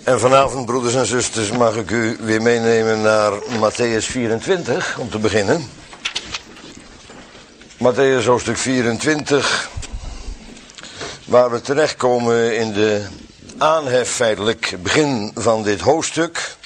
En vanavond, broeders en zusters, mag ik u weer meenemen naar Matthäus 24, om te beginnen. Matthäus hoofdstuk 24, waar we terechtkomen in de aanhef, feitelijk begin van dit hoofdstuk,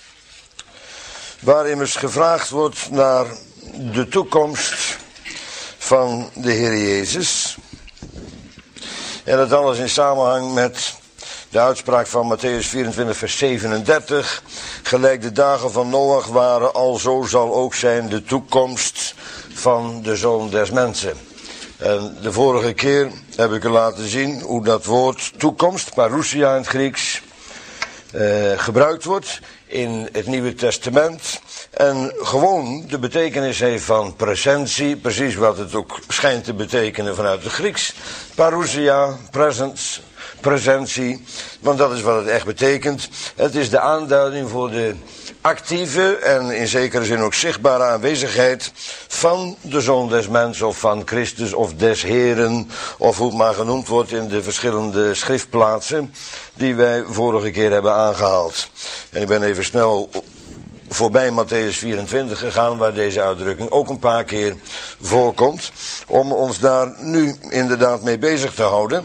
waar immers gevraagd wordt naar de toekomst van de Heer Jezus. En dat alles in samenhang met de uitspraak van Matthäus 24 vers 37. Gelijk de dagen van Noach waren, alzo zal ook zijn de toekomst van de Zoon des Mensen. En de vorige keer heb ik u laten zien hoe dat woord toekomst, parousia in het Grieks, gebruikt wordt in het Nieuwe Testament. En gewoon de betekenis heeft van presentie, precies wat het ook schijnt te betekenen vanuit het Grieks. Parousia, presence, presentie, want dat is wat het echt betekent. Het is de aanduiding voor de actieve en in zekere zin ook zichtbare aanwezigheid van de Zoon des Mens of van Christus of des Heren, of hoe het maar genoemd wordt in de verschillende schriftplaatsen die wij vorige keer hebben aangehaald. En ik ben even snel voorbij Matthäus 24 gegaan, waar deze uitdrukking ook een paar keer voorkomt, om ons daar nu inderdaad mee bezig te houden.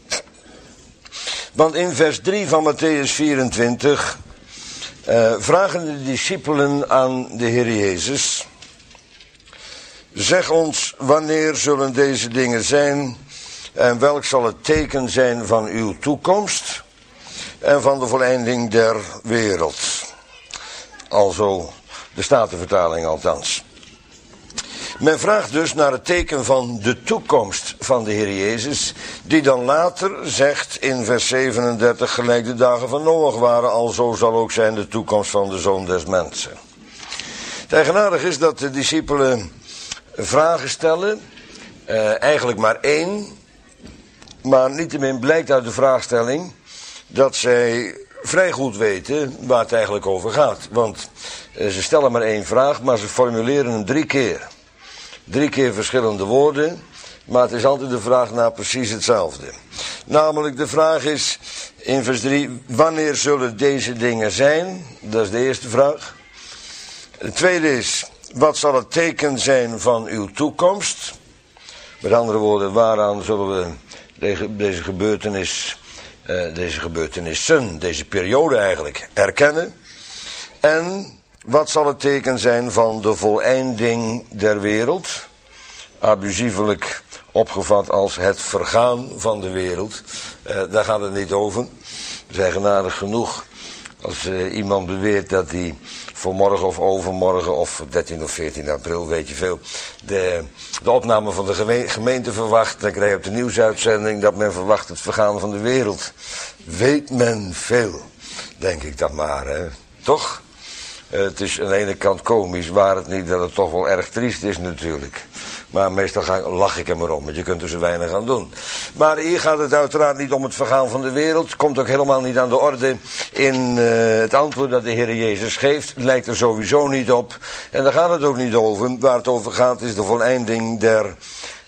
Want in vers 3 van Matthäus 24 vragen de discipelen aan de Heer Jezus: zeg ons, wanneer zullen deze dingen zijn en welk zal het teken zijn van uw toekomst en van de voleinding der wereld. Alzo de Statenvertaling althans. Men vraagt dus naar het teken van de toekomst van de Heer Jezus, die dan later zegt in vers 37, gelijk de dagen van Noach waren, alzo zal ook zijn de toekomst van de Zoon des Mensen. Het eigenaardige is dat de discipelen vragen stellen, eigenlijk maar één, maar niettemin blijkt uit de vraagstelling dat zij vrij goed weten waar het eigenlijk over gaat. Want ze stellen maar één vraag, maar ze formuleren hem 3 keer. 3 keer verschillende woorden, maar het is altijd de vraag naar precies hetzelfde. Namelijk de vraag is in vers 3, wanneer zullen deze dingen zijn? Dat is de eerste vraag. De tweede is, wat zal het teken zijn van uw toekomst? Met andere woorden, waaraan zullen we deze gebeurtenissen, deze periode eigenlijk, herkennen? En wat zal het teken zijn van de voleinding der wereld? Abusievelijk opgevat als het vergaan van de wereld. Daar gaat het niet over. We zijn genadig genoeg als iemand beweert dat hij voor morgen of overmorgen of 13 of 14 april, weet je veel, de opname van de gemeente verwacht. Dan krijg je op de nieuwsuitzending dat men verwacht het vergaan van de wereld. Weet men veel, denk ik dat maar, hè? Toch? Het is aan de ene kant komisch, waar het niet dat het toch wel erg triest is natuurlijk. Maar meestal lach ik er maar om, want je kunt er zo weinig aan doen. Maar hier gaat het uiteraard niet om het vergaan van de wereld. Komt ook helemaal niet aan de orde in het antwoord dat de Heer Jezus geeft. Lijkt er sowieso niet op. En daar gaat het ook niet over. Waar het over gaat is de voleinding der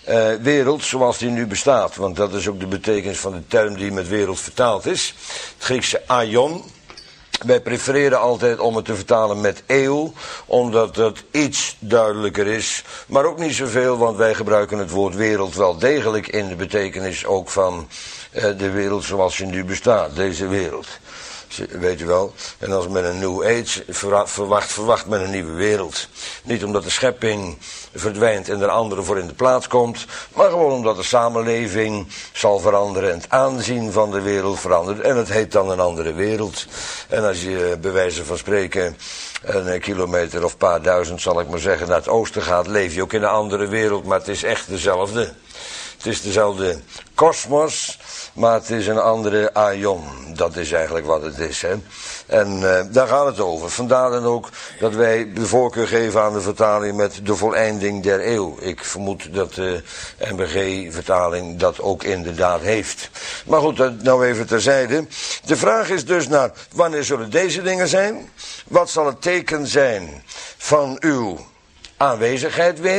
wereld zoals die nu bestaat. Want dat is ook de betekenis van de term die met wereld vertaald is. Het Griekse aion. Wij prefereren altijd om het te vertalen met eeuw, omdat dat iets duidelijker is, maar ook niet zoveel, want wij gebruiken het woord wereld wel degelijk in de betekenis ook van de wereld zoals die nu bestaat, deze wereld. Weet je wel, en als men een New Age verwacht men een nieuwe wereld. Niet omdat de schepping verdwijnt en er andere voor in de plaats komt, maar gewoon omdat de samenleving zal veranderen en het aanzien van de wereld verandert. En het heet dan een andere wereld. En als je bij wijze van spreken een kilometer of paar duizend, zal ik maar zeggen, naar het oosten gaat, leef je ook in een andere wereld, maar het is echt dezelfde. Het is dezelfde kosmos, maar het is een andere aion. Dat is eigenlijk wat het is, hè. En daar gaat het over. Vandaar dan ook dat wij de voorkeur geven aan de vertaling met de voleinding der eeuw. Ik vermoed dat de NBG-vertaling dat ook inderdaad heeft. Maar goed, dat nou even terzijde. De vraag is dus naar, wanneer zullen deze dingen zijn? Wat zal het teken zijn van uw aanwezigheid weer?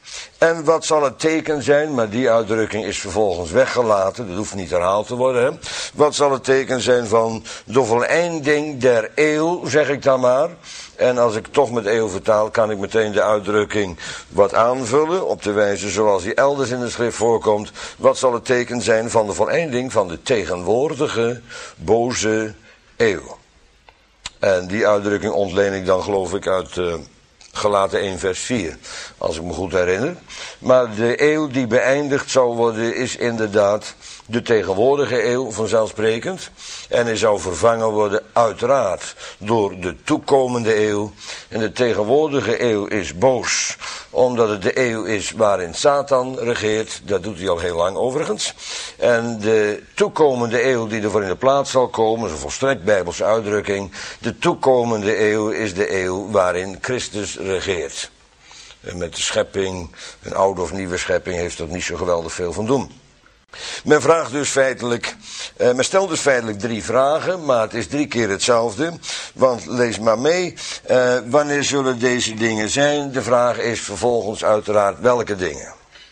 En wat zal het teken zijn, maar die uitdrukking is vervolgens weggelaten, dat hoeft niet herhaald te worden. Hè? Wat zal het teken zijn van de voleinding der eeuw, zeg ik dan maar. En als ik toch met eeuw vertaal, kan ik meteen de uitdrukking wat aanvullen, op de wijze zoals die elders in de schrift voorkomt. Wat zal het teken zijn van de voleinding van de tegenwoordige boze eeuw? En die uitdrukking ontleen ik dan, geloof ik, uit Galaten 1 vers 4, als ik me goed herinner. Maar de eeuw die beëindigd zou worden is inderdaad de tegenwoordige eeuw, vanzelfsprekend. En hij zou vervangen worden uiteraard door de toekomende eeuw. En de tegenwoordige eeuw is boos, omdat het de eeuw is waarin Satan regeert. Dat doet hij al heel lang overigens. En de toekomende eeuw die ervoor in de plaats zal komen, is een volstrekt bijbelse uitdrukking. De toekomende eeuw is de eeuw waarin Christus regeert. En met de schepping, een oude of nieuwe schepping, heeft dat niet zo geweldig veel van doen. Men vraagt dus feitelijk, men stelt dus feitelijk 3 vragen, maar het is 3 keer hetzelfde. Want lees maar mee, wanneer zullen deze dingen zijn? De vraag is vervolgens uiteraard welke dingen.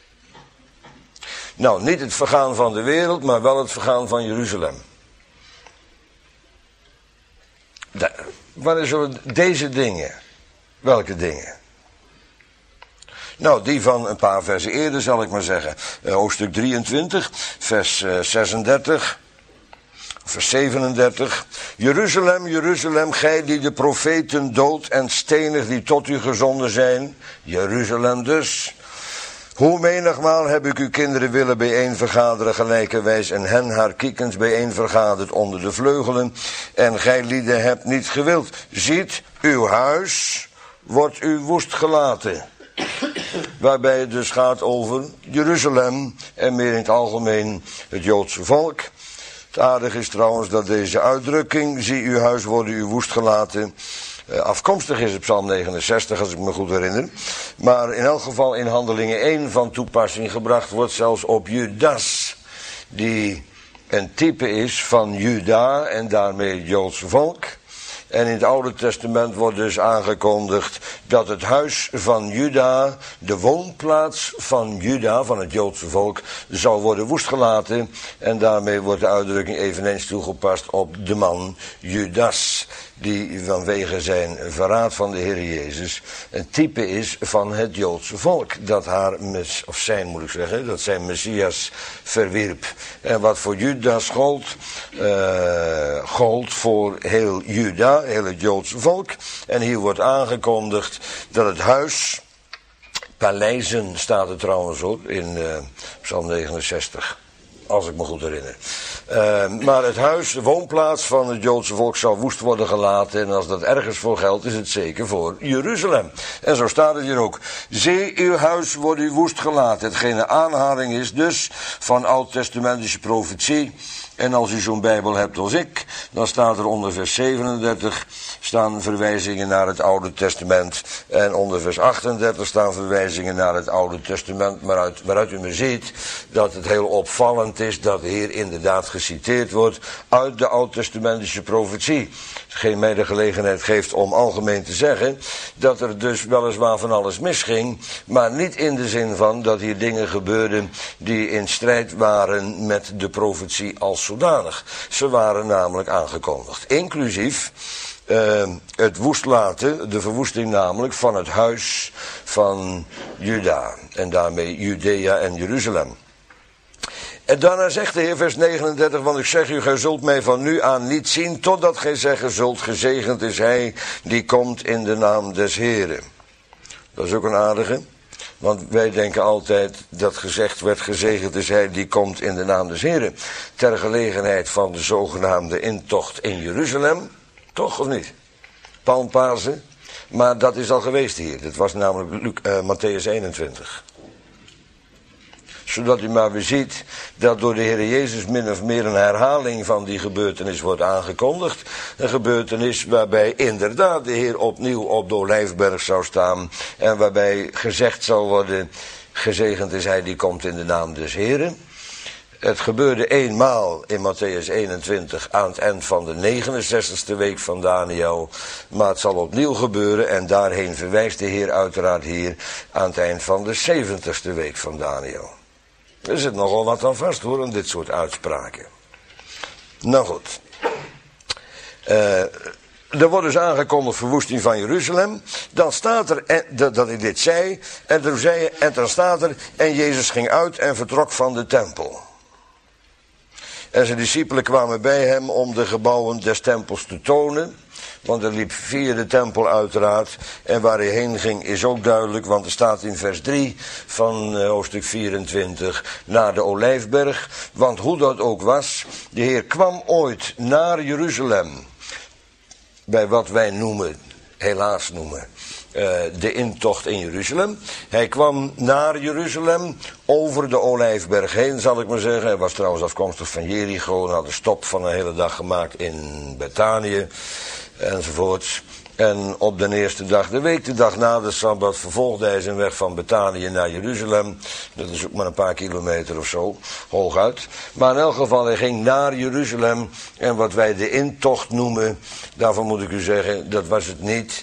Nou, niet het vergaan van de wereld, maar wel het vergaan van Jeruzalem. Wanneer zullen deze dingen, welke dingen? Nou, die van een paar versen eerder, zal ik maar zeggen. Hoofdstuk 23, vers 36, vers 37. Jeruzalem, Jeruzalem, gij die de profeten doodt en stenigt die tot u gezonden zijn. Jeruzalem dus. Hoe menigmaal heb ik uw kinderen willen bijeenvergaderen gelijkerwijs en hen haar kiekens bijeenvergaderd onder de vleugelen. En gij lieden hebt niet gewild. Ziet, uw huis wordt u woest gelaten. Waarbij het dus gaat over Jeruzalem en meer in het algemeen het Joodse volk. Het aardige is trouwens dat deze uitdrukking, zie uw huis worden u woest gelaten, afkomstig is op Psalm 69, als ik me goed herinner. Maar in elk geval in Handelingen 1 van toepassing gebracht wordt, zelfs op Judas, die een type is van Juda en daarmee het Joodse volk. En in het Oude Testament wordt dus aangekondigd dat het huis van Juda, de woonplaats van Juda, van het Joodse volk, zou worden woestgelaten. En daarmee wordt de uitdrukking eveneens toegepast op de man Judas, die vanwege zijn verraad van de Heer Jezus een type is van het Joodse volk. Dat dat zijn Messias verwierp. En wat voor Judas gold voor heel Juda, heel het Joodse volk. En hier wordt aangekondigd dat het huis, paleizen staat er trouwens op in Psalm 69. Als ik me goed herinner. Maar het huis, de woonplaats van het Joodse volk zou woest worden gelaten. En als dat ergens voor geldt, is het zeker voor Jeruzalem. En zo staat het hier ook. Zie, uw huis wordt u woest gelaten. Hetgeen een aanhaling is dus van oud-testamentische profetie. En als u zo'n Bijbel hebt als ik, dan staat er onder vers 37 staan verwijzingen naar het Oude Testament. En onder vers 38 staan verwijzingen naar het Oude Testament. Waaruit u me ziet dat het heel opvallend is dat hier inderdaad geciteerd wordt uit de oud-testamentische profetie. Hetgeen mij de gelegenheid geeft om algemeen te zeggen dat er dus weliswaar van alles misging, maar niet in de zin van dat hier dingen gebeurden die in strijd waren met de profetie als zodanig. Ze waren namelijk aangekondigd, inclusief het woestlaten, de verwoesting namelijk van het huis van Juda en daarmee Judea en Jeruzalem. En daarna zegt de Heer, vers 39, want ik zeg u, gij zult mij van nu aan niet zien, totdat gij zeggen zult, gezegend is hij die komt in de naam des Heren. Dat is ook een aardige, want wij denken altijd dat gezegd werd, gezegend is hij die komt in de naam des Heren. Ter gelegenheid van de zogenaamde intocht in Jeruzalem, toch of niet? Palmpasen, maar dat is al geweest hier. Dat was namelijk Matthäus 21. Zodat u maar weer ziet dat door de Heer Jezus min of meer een herhaling van die gebeurtenis wordt aangekondigd. Een gebeurtenis waarbij inderdaad de Heer opnieuw op de Olijfberg zou staan. En waarbij gezegd zal worden, gezegend is hij die komt in de naam des Heren. Het gebeurde eenmaal in Mattheüs 21 aan het eind van de 69e week van Daniel. Maar het zal opnieuw gebeuren en daarheen verwijst de Heer uiteraard hier aan het eind van de 70e week van Daniel. Er zit nogal wat aan vast hoor, aan dit soort uitspraken. Nou goed. Er wordt dus aangekondigd verwoesting van Jeruzalem. Dan staat er dat hij dit zei. En dan staat er, en Jezus ging uit en vertrok van de tempel. En zijn discipelen kwamen bij hem om de gebouwen des tempels te tonen. Want hij liep via de tempel uiteraard. En waar hij heen ging is ook duidelijk. Want er staat in vers 3 van hoofdstuk 24 naar de Olijfberg. Want hoe dat ook was, de Heer kwam ooit naar Jeruzalem. Bij wat wij noemen, helaas noemen, de intocht in Jeruzalem. Hij kwam naar Jeruzalem, over de Olijfberg heen, zal ik maar zeggen. Hij was trouwens afkomstig van Jericho en had een stop van een hele dag gemaakt in Betanië, enzovoorts. En op de eerste dag, de week, de dag na de Sabbat, vervolgde hij zijn weg van Betanië naar Jeruzalem. Dat is ook maar een paar kilometer of zo, hooguit. Maar in elk geval, hij ging naar Jeruzalem. En wat wij de intocht noemen, daarvan moet ik u zeggen, dat was het niet.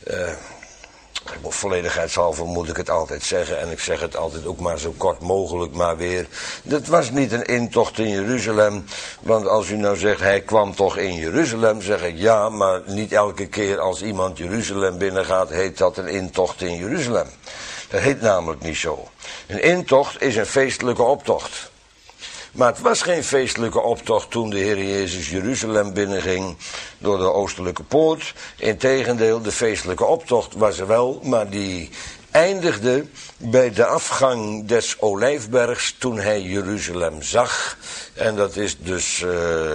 Volledigheidshalve moet ik het altijd zeggen. En ik zeg het altijd ook maar zo kort mogelijk maar weer. Dat was niet een intocht in Jeruzalem. Want als u nou zegt, hij kwam toch in Jeruzalem, zeg ik ja. Maar niet elke keer als iemand Jeruzalem binnengaat, heet dat een intocht in Jeruzalem. Dat heet namelijk niet zo. Een intocht is een feestelijke optocht. Maar het was geen feestelijke optocht toen de Heer Jezus Jeruzalem binnenging door de oostelijke poort. Integendeel, de feestelijke optocht was er wel, maar die eindigde bij de afgang des Olijfbergs toen hij Jeruzalem zag. En dat is dus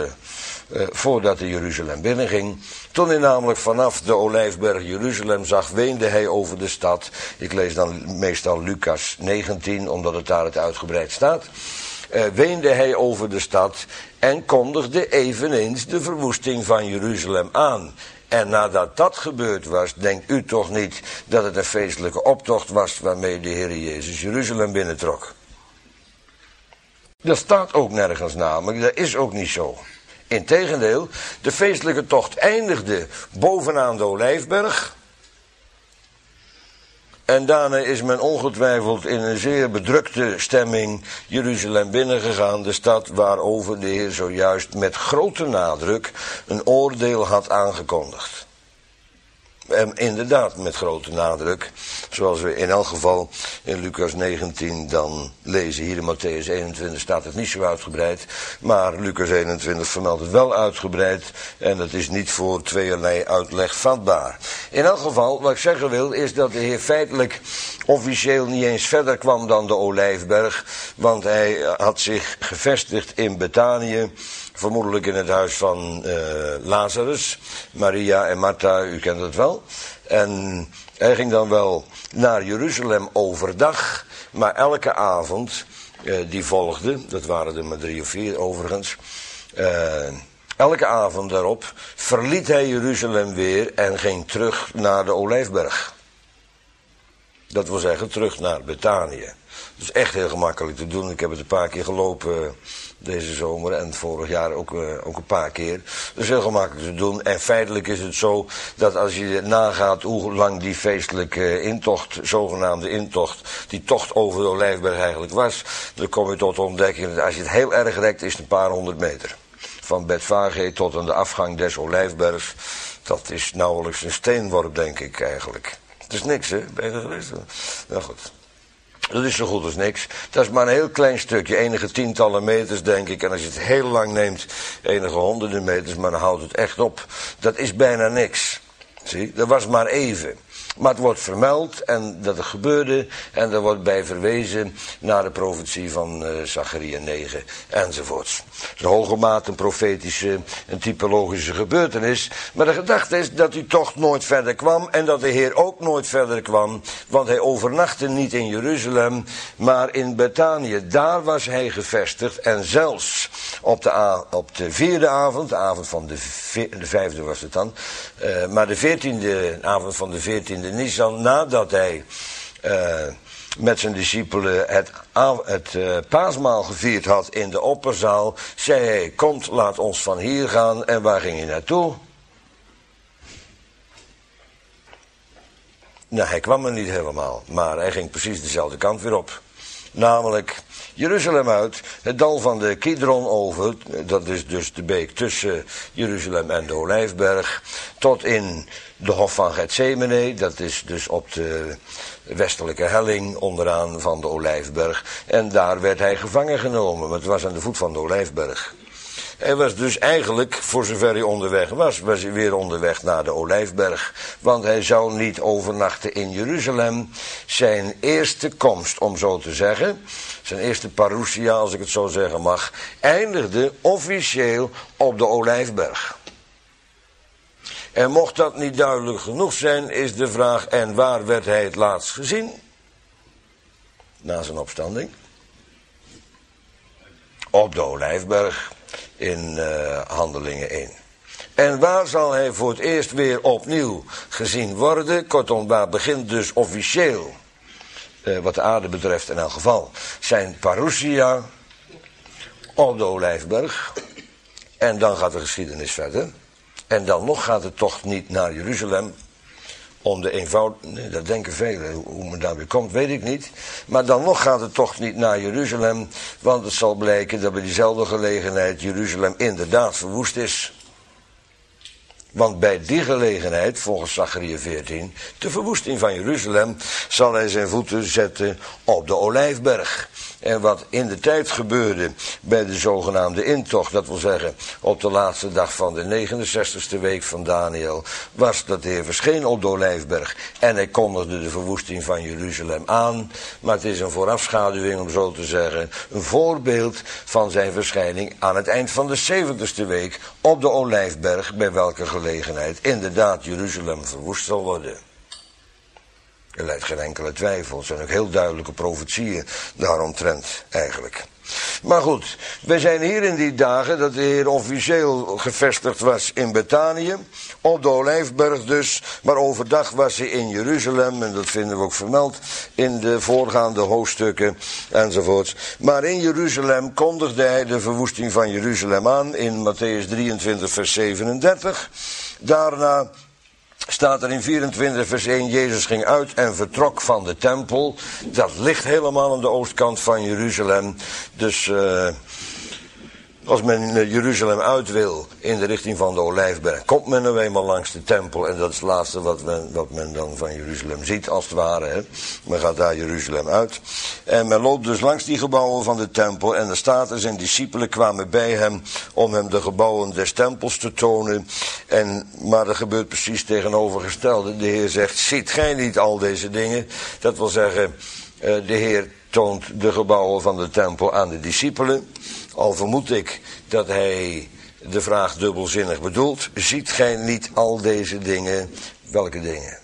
voordat hij Jeruzalem binnenging. Toen hij namelijk vanaf de Olijfberg Jeruzalem zag, weende hij over de stad. Ik lees dan meestal Lucas 19, omdat het daar het uitgebreid staat. Weende hij over de stad en kondigde eveneens de verwoesting van Jeruzalem aan. En nadat dat gebeurd was, denkt u toch niet dat het een feestelijke optocht was waarmee de Heer Jezus Jeruzalem binnentrok? Dat staat ook nergens namelijk, dat is ook niet zo. Integendeel, de feestelijke tocht eindigde bovenaan de Olijfberg. En daarna is men ongetwijfeld in een zeer bedrukte stemming Jeruzalem binnengegaan. De stad waarover de Heer zojuist met grote nadruk een oordeel had aangekondigd. En inderdaad met grote nadruk. Zoals we in elk geval in Lucas 19 dan lezen. Hier in Mattheüs 21 staat het niet zo uitgebreid. Maar Lucas 21 vermeldt het wel uitgebreid. En dat is niet voor tweeërlei uitleg vatbaar. In elk geval, wat ik zeggen wil, is dat de Heer feitelijk officieel niet eens verder kwam dan de Olijfberg. Want hij had zich gevestigd in Betanië. Vermoedelijk in het huis van Lazarus, Maria en Martha, u kent het wel. En hij ging dan wel naar Jeruzalem overdag, maar elke avond die volgde, dat waren er maar 3 of 4 overigens, elke avond daarop verliet hij Jeruzalem weer en ging terug naar de Olijfberg. Dat wil zeggen terug naar Betanië. Dat is echt heel gemakkelijk te doen. Ik heb het een paar keer gelopen deze zomer en vorig jaar ook een paar keer. Dat is heel gemakkelijk te doen. En feitelijk is het zo dat als je nagaat hoe lang die feestelijke intocht, zogenaamde intocht, die tocht over de Olijfberg eigenlijk was, dan kom je tot de ontdekking dat als je het heel erg rekt is het een paar 100 meter. Van Betfage tot aan de afgang des Olijfbergs. Dat is nauwelijks een steenworp, denk ik eigenlijk. Het is niks, hè? Ben je er geweest? Nou goed. Dat is zo goed als niks. Dat is maar een heel klein stukje, enige tientallen meters denk ik. En als je het heel lang neemt, enige honderden meters, maar dan houdt het echt op. Dat is bijna niks. Zie, dat was maar even. Maar het wordt vermeld en dat het gebeurde en er wordt bij verwezen naar de profetie van Zacharia 9 enzovoorts. Het is in hoge mate een profetische, een typologische gebeurtenis. Maar de gedachte is dat hij toch nooit verder kwam en dat de Heer ook nooit verder kwam. Want hij overnachtte niet in Jeruzalem, maar in Betanië. Daar was hij gevestigd en zelfs op de 4e avond, de avond van de 5e was het dan, maar de 14e avond van de 14e Nisan, nadat hij met zijn discipelen het paasmaal gevierd had in de opperzaal, zei hij, komt, laat ons van hier gaan. En waar ging hij naartoe? Nou, hij kwam er niet helemaal, maar hij ging precies dezelfde kant weer op. Namelijk Jeruzalem uit, het dal van de Kidron over, dat is dus de beek tussen Jeruzalem en de Olijfberg, tot in de Hof van Getsemane, dat is dus op de westelijke helling onderaan van de Olijfberg. En daar werd hij gevangen genomen, want het was aan de voet van de Olijfberg. Hij was dus eigenlijk, voor zover hij onderweg was hij weer onderweg naar de Olijfberg. Want hij zou niet overnachten in Jeruzalem. Zijn eerste komst, om zo te zeggen, zijn eerste parousia, als ik het zo zeggen mag, eindigde officieel op de Olijfberg. En mocht dat niet duidelijk genoeg zijn, is de vraag, en waar werd hij het laatst gezien? Na zijn opstanding. Op de Olijfberg. In Handelingen 1. En waar zal hij voor het eerst weer opnieuw gezien worden? Kortom, waar begint dus officieel, wat de aarde betreft in elk geval, zijn parousia op de Olijfberg. En dan gaat de geschiedenis verder. En dan nog gaat het toch niet naar Jeruzalem. Om de eenvoud, nee, dat denken velen, hoe men daar weer komt, weet ik niet. Maar dan nog gaat het toch niet naar Jeruzalem, want het zal blijken dat bij diezelfde gelegenheid Jeruzalem inderdaad verwoest is. Want bij die gelegenheid, volgens Zacharia 14, de verwoesting van Jeruzalem, zal hij zijn voeten zetten op de Olijfberg. En wat in de tijd gebeurde bij de zogenaamde intocht, dat wil zeggen op de laatste dag van de 69ste week van Daniel, was dat de Heer verscheen op de Olijfberg en hij kondigde de verwoesting van Jeruzalem aan. Maar het is een voorafschaduwing, om zo te zeggen, een voorbeeld van zijn verschijning aan het eind van de 70ste week op de Olijfberg, bij welke gelegenheid inderdaad Jeruzalem verwoest zal worden. Er lijdt geen enkele twijfel. Het zijn ook heel duidelijke profetieën daaromtrent eigenlijk. Maar goed, wij zijn hier in die dagen dat de Heer officieel gevestigd was in Betanië, op de Olijfberg dus, maar overdag was hij in Jeruzalem, en dat vinden we ook vermeld in de voorgaande hoofdstukken enzovoorts. Maar in Jeruzalem kondigde hij de verwoesting van Jeruzalem aan in Matthäus 23 vers 37. Daarna staat er in 24 vers 1, Jezus ging uit en vertrok van de tempel. Dat ligt helemaal aan de oostkant van Jeruzalem. Dus als men Jeruzalem uit wil in de richting van de Olijfberg, komt men nou eenmaal langs de tempel. En dat is het laatste wat men dan van Jeruzalem ziet, als het ware. Hè. Men gaat daar Jeruzalem uit. En men loopt dus langs die gebouwen van de tempel. En er staat er, zijn discipelen kwamen bij hem om hem de gebouwen des tempels te tonen. Maar er gebeurt precies tegenovergestelde. De Heer zegt, ziet gij niet al deze dingen? Dat wil zeggen, de Heer toont de gebouwen van de tempel aan de discipelen. Al vermoed ik dat hij de vraag dubbelzinnig bedoelt. Ziet gij niet al deze dingen? Welke dingen?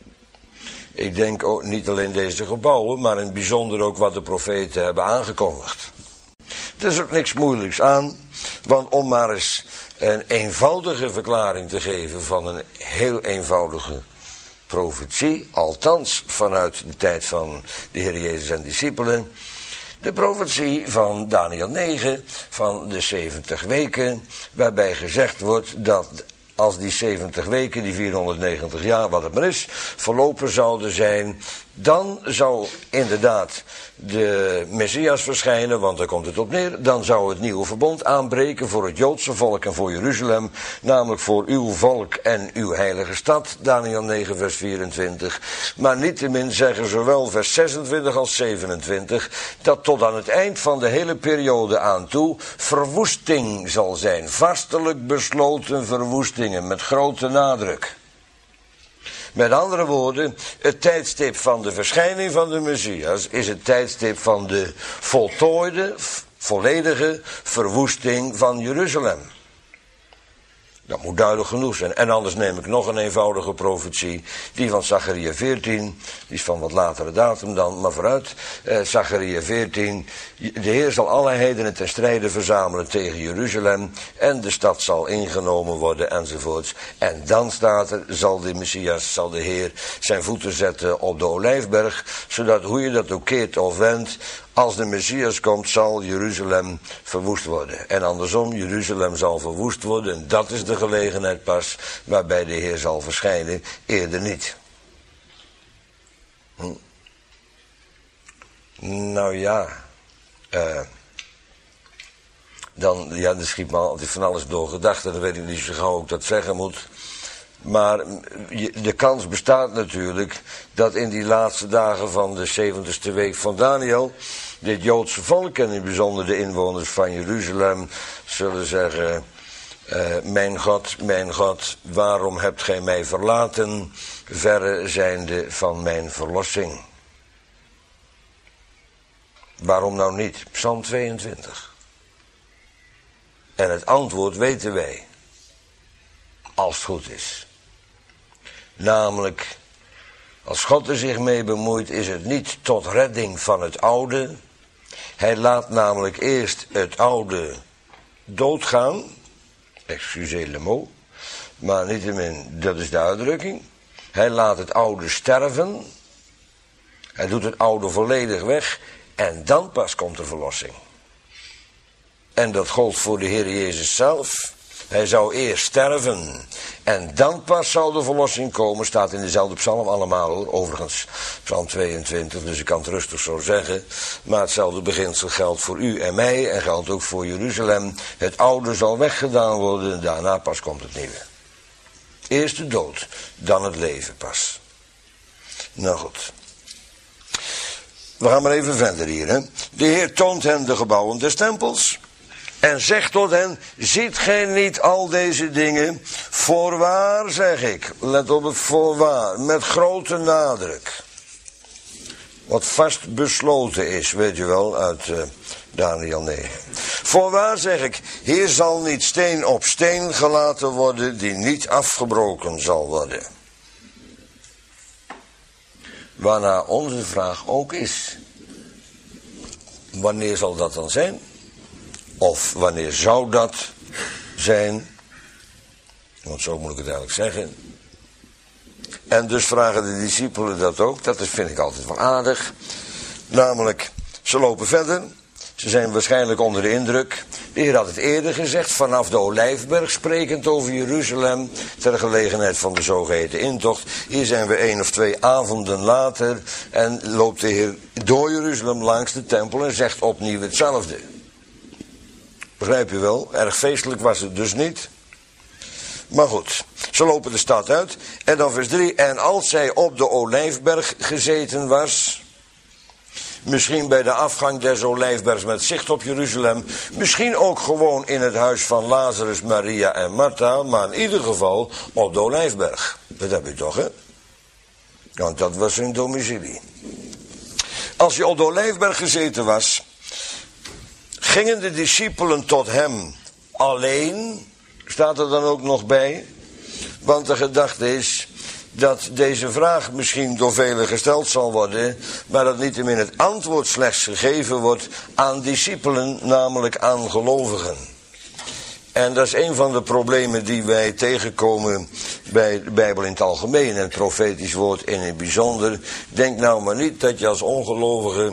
Ik denk ook niet alleen deze gebouwen, maar in het bijzonder ook wat de profeten hebben aangekondigd. Er is ook niks moeilijks aan, want om maar eens een eenvoudige verklaring te geven van een heel eenvoudige profetie, althans vanuit de tijd van de Heer Jezus en discipelen. De profetie van Daniel 9, van de 70 weken, waarbij gezegd wordt dat als die 70 weken, die 490 jaar, wat het maar is, verlopen zouden zijn, dan zou inderdaad de Messias verschijnen, want daar komt het op neer. Dan zou het nieuwe verbond aanbreken voor het Joodse volk en voor Jeruzalem, namelijk voor uw volk en uw heilige stad, Daniel 9 vers 24. Maar niettemin zeggen zowel vers 26 als 27, dat tot aan het eind van de hele periode aan toe verwoesting zal zijn. Vastelijk besloten verwoestingen, met grote nadruk. Met andere woorden, het tijdstip van de verschijning van de Messias is het tijdstip van de voltooide, volledige verwoesting van Jeruzalem. Dat moet duidelijk genoeg zijn. En anders neem ik nog een eenvoudige profetie. Die van Zacharia 14. Die is van wat latere datum dan, maar vooruit. Zacharia 14. De Heer zal alle heidenen ten strijde verzamelen tegen Jeruzalem. En de stad zal ingenomen worden enzovoorts. En dan staat er, zal de Messias, zal de Heer zijn voeten zetten op de Olijfberg. Zodat hoe je dat ook keert of wendt. Als de Messias komt, zal Jeruzalem verwoest worden. En andersom, Jeruzalem zal verwoest worden. En dat is de gelegenheid pas waarbij de Heer zal verschijnen. Eerder niet. Nou ja. Er schiet me altijd van alles door gedachten. Dan weet ik niet zo gauw ik dat zeggen moet. Maar de kans bestaat natuurlijk dat in die laatste dagen van de 70ste week van Daniel dit Joodse volk en in het bijzonder de inwoners van Jeruzalem zullen zeggen: mijn God, waarom hebt gij mij verlaten, verre zijnde van mijn verlossing? Waarom nou niet? Psalm 22. En het antwoord weten wij, als het goed is. Namelijk, als God er zich mee bemoeit, is het niet tot redding van het oude. Hij laat namelijk eerst het oude doodgaan. Excusez le mot. Maar niettemin, dat is de uitdrukking. Hij laat het oude sterven. Hij doet het oude volledig weg. En dan pas komt de verlossing. En dat gold voor de Heer Jezus zelf. Hij zou eerst sterven. En dan pas zou de verlossing komen. Staat in dezelfde psalm allemaal hoor. Overigens psalm 22. Dus ik kan het rustig zo zeggen. Maar hetzelfde beginsel geldt voor u en mij. En geldt ook voor Jeruzalem. Het oude zal weggedaan worden. En daarna pas komt het nieuwe. Eerst de dood. Dan het leven pas. Nou goed. We gaan maar even verder hier. Hè. De Heer toont hen de gebouwen des tempels. En zegt tot hen, ziet gij niet al deze dingen? Voorwaar, zeg ik. Let op het voorwaar. Met grote nadruk. Wat vast besloten is, weet je wel, uit Daniel 9. Voorwaar, zeg ik, hier zal niet steen op steen gelaten worden die niet afgebroken zal worden. Waarna onze vraag ook is. Wanneer zal dat dan zijn? Of wanneer zou dat zijn? Want zo moet ik het eigenlijk zeggen. En dus vragen de discipelen dat ook. Dat vind ik altijd wel aardig. Namelijk, ze lopen verder. Ze zijn waarschijnlijk onder de indruk. De Heer had het eerder gezegd, vanaf de Olijfberg, sprekend over Jeruzalem, ter gelegenheid van de zogeheten intocht. Hier zijn we 1 of 2 avonden later en loopt de Heer door Jeruzalem langs de tempel en zegt opnieuw hetzelfde. Begrijp je wel? Erg feestelijk was het dus niet. Maar goed, ze lopen de stad uit. En dan vers 3. En als zij op de Olijfberg gezeten was, misschien bij de afgang des Olijfbergs met zicht op Jeruzalem, misschien ook gewoon in het huis van Lazarus, Maria en Martha, maar in ieder geval op de Olijfberg. Dat heb je toch, hè? Want dat was hun domicilie. Als je op de Olijfberg gezeten was, gingen de discipelen tot hem alleen, staat er dan ook nog bij, want de gedachte is dat deze vraag misschien door velen gesteld zal worden, maar dat niettemin het antwoord slechts gegeven wordt aan discipelen, namelijk aan gelovigen. En dat is een van de problemen die wij tegenkomen bij de Bijbel in het algemeen en het profetisch woord in het bijzonder. Denk nou maar niet dat je als ongelovige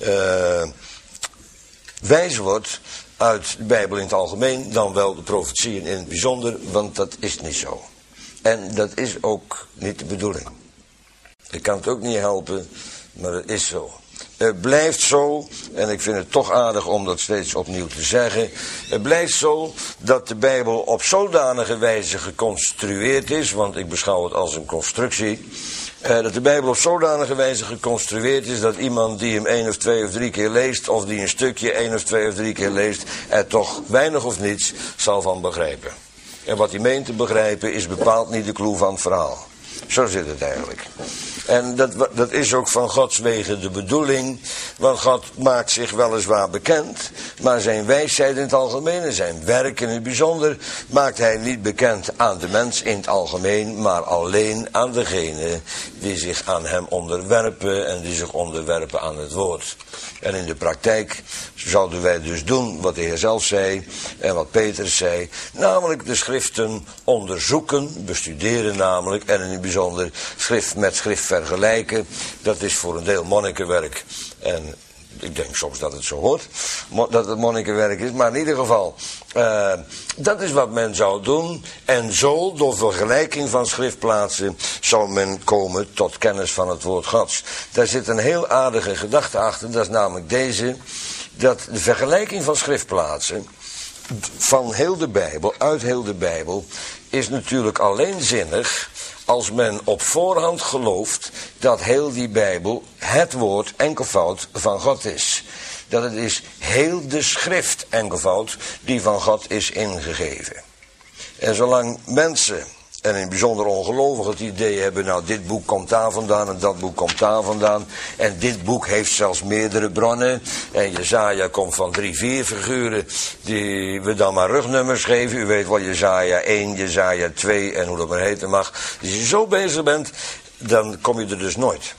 wijs wordt uit de Bijbel in het algemeen, dan wel de profetieën in het bijzonder, want dat is niet zo. En dat is ook niet de bedoeling. Ik kan het ook niet helpen, maar het is zo. Het blijft zo, en ik vind het toch aardig om dat steeds opnieuw te zeggen. Het blijft zo dat de Bijbel op zodanige wijze geconstrueerd is, want ik beschouw het als een constructie. Dat de Bijbel op zodanige wijze geconstrueerd is dat iemand die hem 1 of 2 of 3 keer leest, of die een stukje 1 of 2 of 3 keer leest, er toch weinig of niets zal van begrijpen. En wat hij meent te begrijpen is bepaald niet de clue van het verhaal. Zo zit het eigenlijk. En dat is ook van Gods wegen de bedoeling. Want God maakt zich weliswaar bekend. Maar zijn wijsheid in het algemeen en zijn werk in het bijzonder maakt hij niet bekend aan de mens in het algemeen. Maar alleen aan degene die zich aan hem onderwerpen en die zich onderwerpen aan het woord. En in de praktijk zouden wij dus doen wat de Heer zelf zei en wat Petrus zei. Namelijk de schriften onderzoeken, bestuderen namelijk. En in het bijzonder schrift met schrift vergelijken. Dat is voor een deel monnikenwerk. En ik denk soms dat het zo hoort, dat het monnikenwerk is. Maar in ieder geval, dat is wat men zou doen. En zo, door vergelijking van schriftplaatsen, zou men komen tot kennis van het woord Gods. Daar zit een heel aardige gedachte achter. Dat is namelijk deze. Dat de vergelijking van schriftplaatsen van heel de Bijbel, uit heel de Bijbel, is natuurlijk alleen zinnig als men op voorhand gelooft dat heel die Bijbel het woord enkelvoud van God is. Dat het is heel de schrift enkelvoud die van God is ingegeven. En zolang mensen, en in het bijzonder ongelovigen, het idee hebben, nou dit boek komt daar vandaan en dat boek komt daar vandaan. En dit boek heeft zelfs meerdere bronnen. En Jesaja komt van 3-4 figuren die we dan maar rugnummers geven. U weet wel, Jesaja 1, Jesaja 2 en hoe dat maar heten mag. Als je zo bezig bent, dan kom je er dus nooit.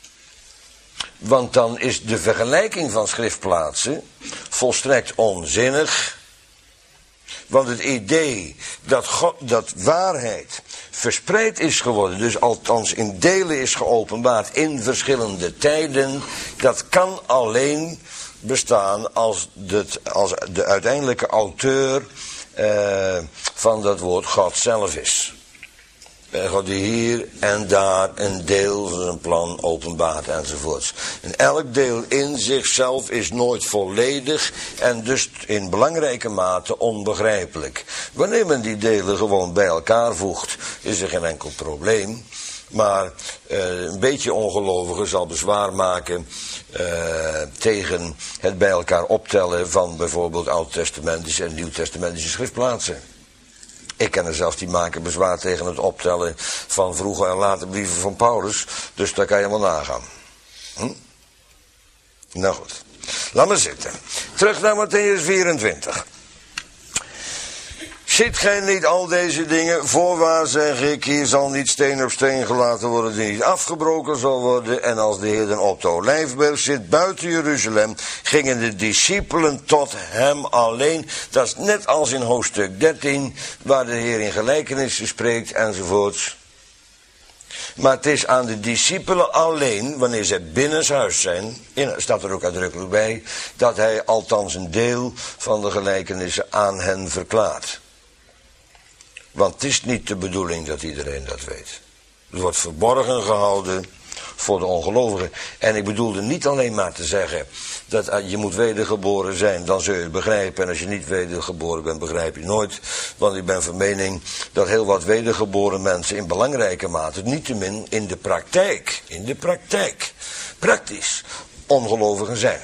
Want dan is de vergelijking van schriftplaatsen volstrekt onzinnig. Want het idee dat waarheid verspreid is geworden, dus althans in delen is geopenbaard in verschillende tijden, dat kan alleen bestaan als de uiteindelijke auteur van dat woord God zelf is. God die hier en daar een deel van zijn plan openbaart enzovoorts. En elk deel in zichzelf is nooit volledig en dus in belangrijke mate onbegrijpelijk. Wanneer men die delen gewoon bij elkaar voegt, is er geen enkel probleem. Maar een beetje ongelovige zal bezwaar maken tegen het bij elkaar optellen van bijvoorbeeld Oud-testamentische en Nieuw-testamentische schriftplaatsen. Ik ken er zelfs die maken bezwaar tegen het optellen van vroege en late brieven van Paulus. Dus daar kan je wel nagaan. Nou goed, laat maar zitten. Terug naar Mattheüs 24. Ziet gij niet al deze dingen? Voorwaar zeg ik, hier zal niet steen op steen gelaten worden die niet afgebroken zal worden. En als de Heer dan op de Olijfberg zit buiten Jeruzalem, gingen de discipelen tot hem alleen. Dat is net als in hoofdstuk 13, waar de Heer in gelijkenissen spreekt enzovoorts. Maar het is aan de discipelen alleen, wanneer zij binnenshuis zijn, staat er ook uitdrukkelijk bij, dat hij althans een deel van de gelijkenissen aan hen verklaart. Want het is niet de bedoeling dat iedereen dat weet. Het wordt verborgen gehouden voor de ongelovigen. En ik bedoelde niet alleen maar te zeggen dat je moet wedergeboren zijn, dan zul je het begrijpen. En als je niet wedergeboren bent, begrijp je nooit. Want ik ben van mening dat heel wat wedergeboren mensen in belangrijke mate, niettemin in de praktijk, praktisch ongelovigen zijn.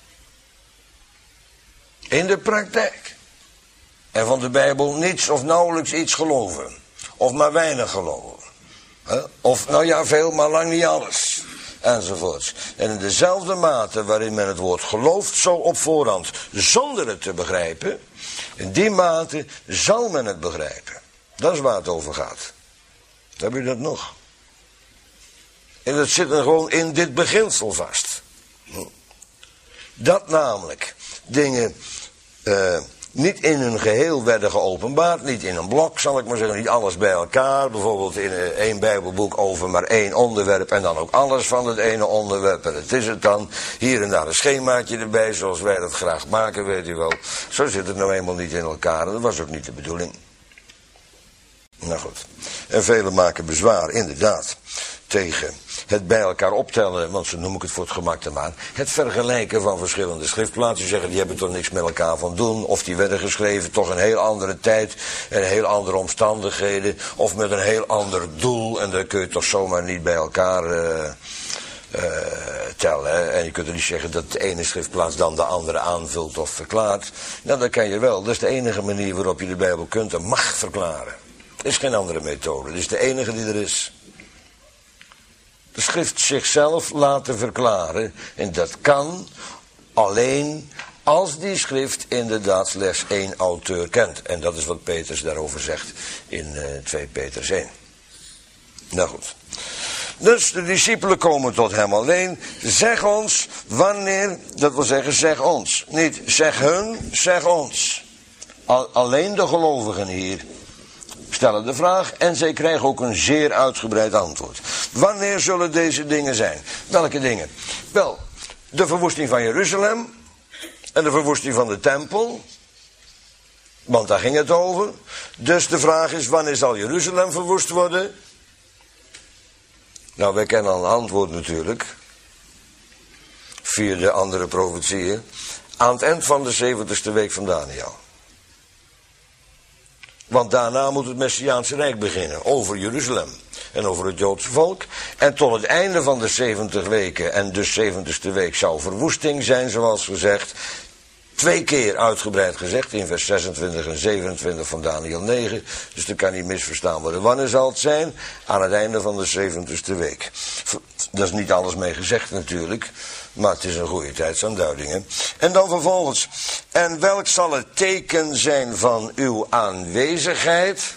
In de praktijk. En van de Bijbel niets of nauwelijks iets geloven. Of maar weinig geloven. Of nou ja, veel, maar lang niet alles. Enzovoorts. En in dezelfde mate waarin men het woord gelooft, zo op voorhand, zonder het te begrijpen, in die mate zal men het begrijpen. Dat is waar het over gaat. Heb je dat nog? En dat zit er gewoon in dit beginsel vast. Dat namelijk dingen niet in hun geheel werden geopenbaard, niet in een blok, zal ik maar zeggen, niet alles bij elkaar. Bijvoorbeeld in één Bijbelboek over maar één onderwerp en dan ook alles van het ene onderwerp. En het is het dan, hier en daar een schemaatje erbij, zoals wij dat graag maken, weet u wel. Zo zit het nou eenmaal niet in elkaar en dat was ook niet de bedoeling. Nou goed, en velen maken bezwaar, inderdaad, tegen het bij elkaar optellen, want zo noem ik het voor het gemak te maken, het vergelijken van verschillende schriftplaatsen, zeggen die hebben toch niks met elkaar van doen, of die werden geschreven toch een heel andere tijd en heel andere omstandigheden, of met een heel ander doel, en dat kun je toch zomaar niet bij elkaar tellen. Hè? En je kunt er niet zeggen dat de ene schriftplaats dan de andere aanvult of verklaart. Nou, dat kan je wel. Dat is de enige manier waarop je de Bijbel kunt en mag verklaren. Er is geen andere methode. Dat is de enige die er is. de schrift zichzelf laten verklaren. En dat kan alleen als die schrift inderdaad slechts één auteur kent. En dat is wat Petrus daarover zegt in 2 Petrus 1. Nou goed. Dus de discipelen komen tot hem alleen. Zeg ons wanneer, dat wil zeggen zeg ons. Niet zeg hun, zeg ons. Alleen de gelovigen hier stellen de vraag en zij krijgen ook een zeer uitgebreid antwoord. Wanneer zullen deze dingen zijn? Welke dingen? Wel, de verwoesting van Jeruzalem en de verwoesting van de tempel. Want daar ging het over. Dus de vraag is, wanneer zal Jeruzalem verwoest worden? Nou, wij kennen al een antwoord natuurlijk. Via de andere profetieën. Aan het eind van de 70ste week van Daniel. Want daarna moet het Messiaanse Rijk beginnen. Over Jeruzalem. En over het Joodse volk. En tot het einde van de 70 weken. En dus 70ste week zou verwoesting zijn, zoals gezegd. 2 keer uitgebreid gezegd. In vers 26 en 27 van Daniel 9. Dus dat kan niet misverstaan worden. Wanneer zal het zijn? Aan het einde van de 70ste week. Dat is niet alles mee gezegd natuurlijk. Maar het is een goede tijdsaanduiding. Hè? En dan vervolgens. En welk zal het teken zijn van uw aanwezigheid?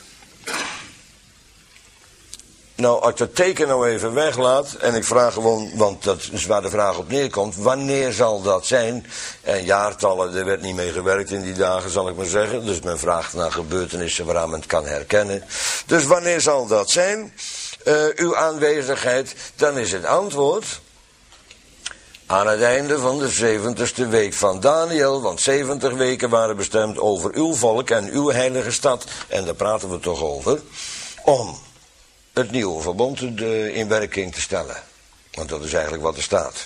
Nou, als ik dat teken nou even weglaat. En ik vraag gewoon, want dat is waar de vraag op neerkomt. Wanneer zal dat zijn? En jaartallen, er werd niet mee gewerkt in die dagen, zal ik maar zeggen. Dus men vraagt naar gebeurtenissen waaraan men het kan herkennen. Dus wanneer zal dat zijn? Uw aanwezigheid. Dan is het antwoord aan het einde van de 70ste week van Daniel. Want 70 weken waren bestemd over uw volk en uw heilige stad. En daar praten we toch over. Om het nieuwe verbond in werking te stellen. Want dat is eigenlijk wat er staat.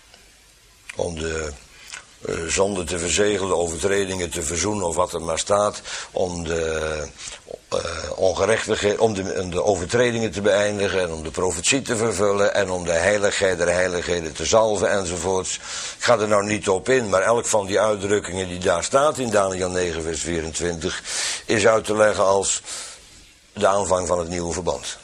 Om de zonde te verzegelen, de overtredingen te verzoenen of wat er maar staat. Om de ongerechtigheid, om de overtredingen te beëindigen en om de profetie te vervullen en om de heiligheid der heiligheden te zalven enzovoorts. Ik ga er nou niet op in, maar elk van die uitdrukkingen die daar staat in Daniel 9 vers 24 is uit te leggen als de aanvang van het nieuwe verbond.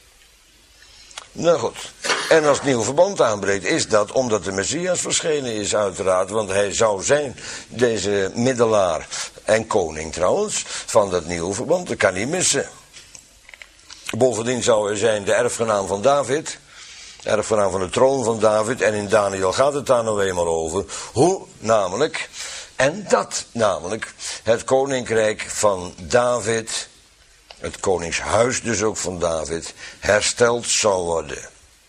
Nou goed, en als het nieuwe verbond aanbreekt is dat omdat de Messias verschenen is uiteraard, want hij zou zijn deze middelaar en koning trouwens van dat nieuwe verbond, dat kan niet missen. Bovendien zou hij zijn de erfgenaam van David, erfgenaam van de troon van David en in Daniel gaat het daar nou eenmaal over. Hoe namelijk, en dat namelijk het koninkrijk van David, het koningshuis dus ook van David, hersteld zou worden.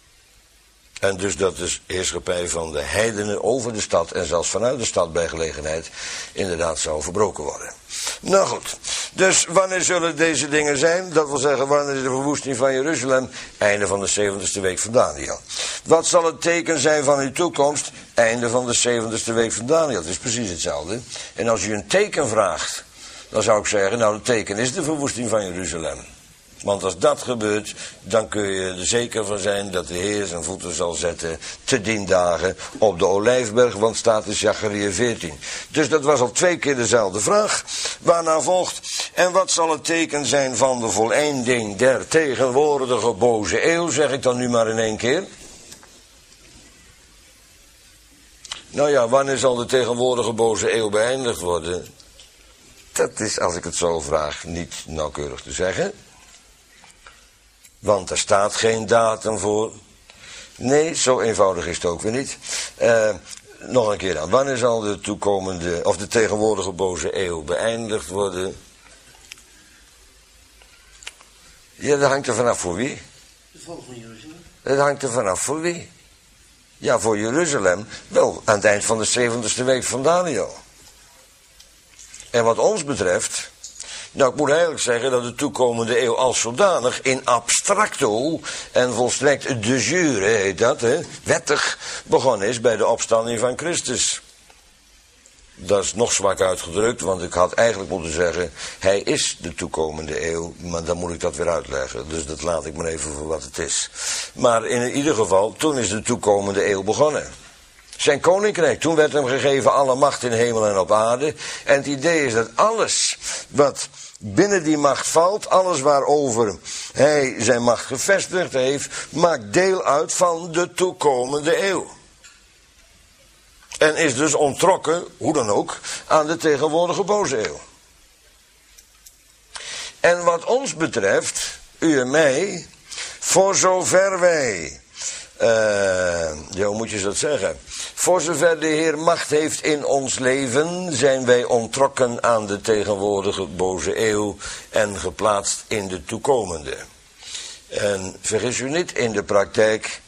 En dus dat de heerschappij van de heidenen over de stad en zelfs vanuit de stad bij gelegenheid inderdaad zou verbroken worden. Nou goed, dus wanneer zullen deze dingen zijn? Dat wil zeggen, wanneer is de verwoesting van Jeruzalem? Einde van de 70ste week van Daniel. Wat zal het teken zijn van uw toekomst? Einde van de 70ste week van Daniel. Het is precies hetzelfde. En als u een teken vraagt, dan zou ik zeggen, nou het teken is de verwoesting van Jeruzalem. Want als dat gebeurt, dan kun je er zeker van zijn dat de Heer zijn voeten zal zetten te dien dagen op de Olijfberg, want staat in Zacharia 14. Dus dat was al 2 keer dezelfde vraag, waarna volgt, en wat zal het teken zijn van de voleinding der tegenwoordige boze eeuw, zeg ik dan nu maar in 1 keer. Nou ja, wanneer zal de tegenwoordige boze eeuw beëindigd worden? Dat is, als ik het zo vraag, niet nauwkeurig te zeggen. Want er staat geen datum voor. Nee, zo eenvoudig is het ook weer niet. Nog een keer aan. Wanneer zal de toekomende, of de tegenwoordige boze eeuw beëindigd worden? Ja, dat hangt er vanaf voor wie? De val van Jeruzalem. Dat hangt er vanaf voor wie? Ja, voor Jeruzalem. Wel, aan het eind van de 70ste week van Daniel. En wat ons betreft, nou ik moet eigenlijk zeggen dat de toekomende eeuw als zodanig in abstracto en volstrekt de jure heet dat, wettig begonnen is bij de opstanding van Christus. Dat is nog zwak uitgedrukt, want ik had eigenlijk moeten zeggen, hij is de toekomende eeuw, maar dan moet ik dat weer uitleggen. Dus dat laat ik maar even voor wat het is. Maar in ieder geval, toen is de toekomende eeuw begonnen. Zijn koninkrijk, toen werd hem gegeven alle macht in hemel en op aarde. En het idee is dat alles wat binnen die macht valt, alles waarover hij zijn macht gevestigd heeft, maakt deel uit van de toekomende eeuw. En is dus onttrokken, hoe dan ook, aan de tegenwoordige boze eeuw. En wat ons betreft, u en mij, voor zover wij, hoe moet je dat zeggen? Voor zover de Heer macht heeft in ons leven, zijn wij onttrokken aan de tegenwoordige boze eeuw en geplaatst in de toekomende. En vergis u niet, in de praktijk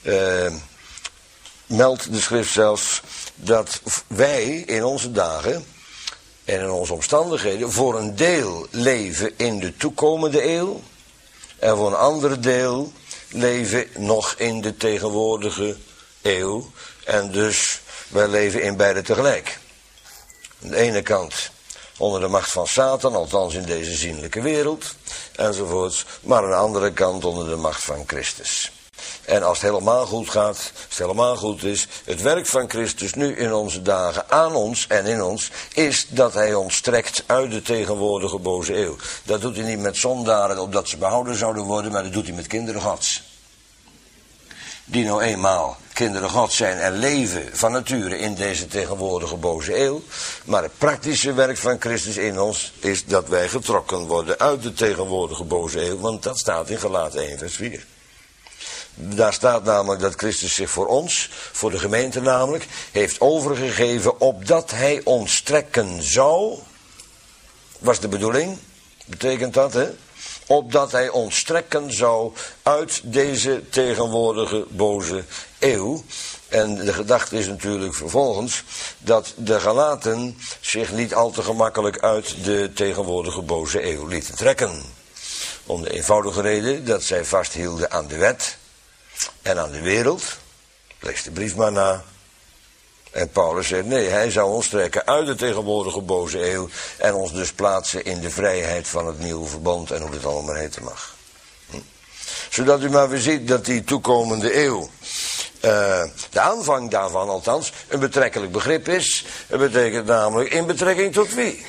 meldt de schrift zelfs dat wij in onze dagen en in onze omstandigheden voor een deel leven in de toekomende eeuw en voor een ander deel leven nog in de tegenwoordige eeuw. En dus wij leven in beide tegelijk. Aan de ene kant onder de macht van Satan, althans in deze zienlijke wereld, enzovoorts. Maar aan de andere kant onder de macht van Christus. En als het helemaal goed gaat, als het helemaal goed is, het werk van Christus nu in onze dagen aan ons en in ons, is dat hij ons trekt uit de tegenwoordige boze eeuw. Dat doet hij niet met zondaren opdat ze behouden zouden worden, maar dat doet hij met kinderen Gods. Die nou eenmaal kinderen Gods zijn en leven van nature in deze tegenwoordige boze eeuw. Maar het praktische werk van Christus in ons is dat wij getrokken worden uit de tegenwoordige boze eeuw. Want dat staat in Galaten 1 vers 4. Daar staat namelijk dat Christus zich voor ons, voor de gemeente namelijk, heeft overgegeven opdat hij ons trekken zou. Was de bedoeling? Betekent dat, hè? Opdat hij ons trekken zou uit deze tegenwoordige boze eeuw. En de gedachte is natuurlijk vervolgens dat de Galaten zich niet al te gemakkelijk uit de tegenwoordige boze eeuw lieten trekken. Om de eenvoudige reden dat zij vasthielden aan de wet en aan de wereld. Lees de brief maar na. En Paulus zegt nee, hij zou ons trekken uit de tegenwoordige boze eeuw en ons dus plaatsen in de vrijheid van het nieuwe verbond en hoe het allemaal heten mag. Zodat u maar weer ziet dat die toekomende eeuw, de aanvang daarvan althans, een betrekkelijk begrip is. Het betekent namelijk in betrekking tot wie?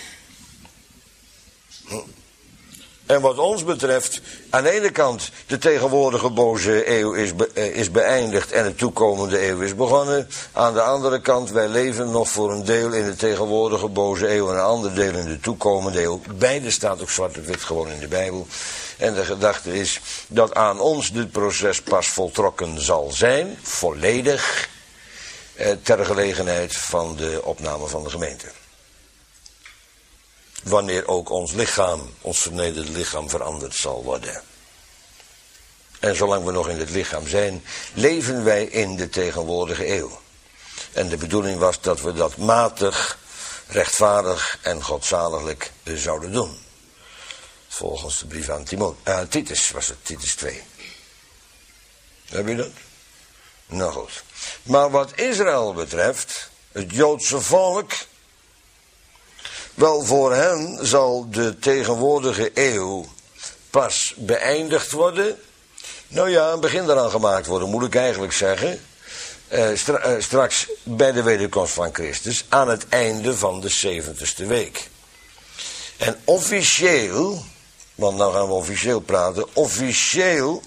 En wat ons betreft, aan de ene kant de tegenwoordige boze eeuw is beëindigd en de toekomende eeuw is begonnen. Aan de andere kant, wij leven nog voor een deel in de tegenwoordige boze eeuw en een ander deel in de toekomende eeuw. Beide staat ook zwart op wit gewoon in de Bijbel. En de gedachte is dat aan ons dit proces pas voltrokken zal zijn, volledig, ter gelegenheid van de opname van de gemeente. Wanneer ook ons lichaam, ons vernederde lichaam, veranderd zal worden. En zolang we nog in het lichaam zijn, leven wij in de tegenwoordige eeuw. En de bedoeling was dat we dat matig, rechtvaardig en godzaliglijk zouden doen. Volgens de brief aan Titus was het, Titus 2. Heb je dat? Nou goed. Maar wat Israël betreft, het Joodse volk, wel, voor hen zal de tegenwoordige eeuw pas beëindigd worden. Nou ja, een begin eraan gemaakt worden, moet ik eigenlijk zeggen. Straks bij de wederkomst van Christus, aan het einde van de 70ste week. En officieel, want nou gaan we officieel praten, officieel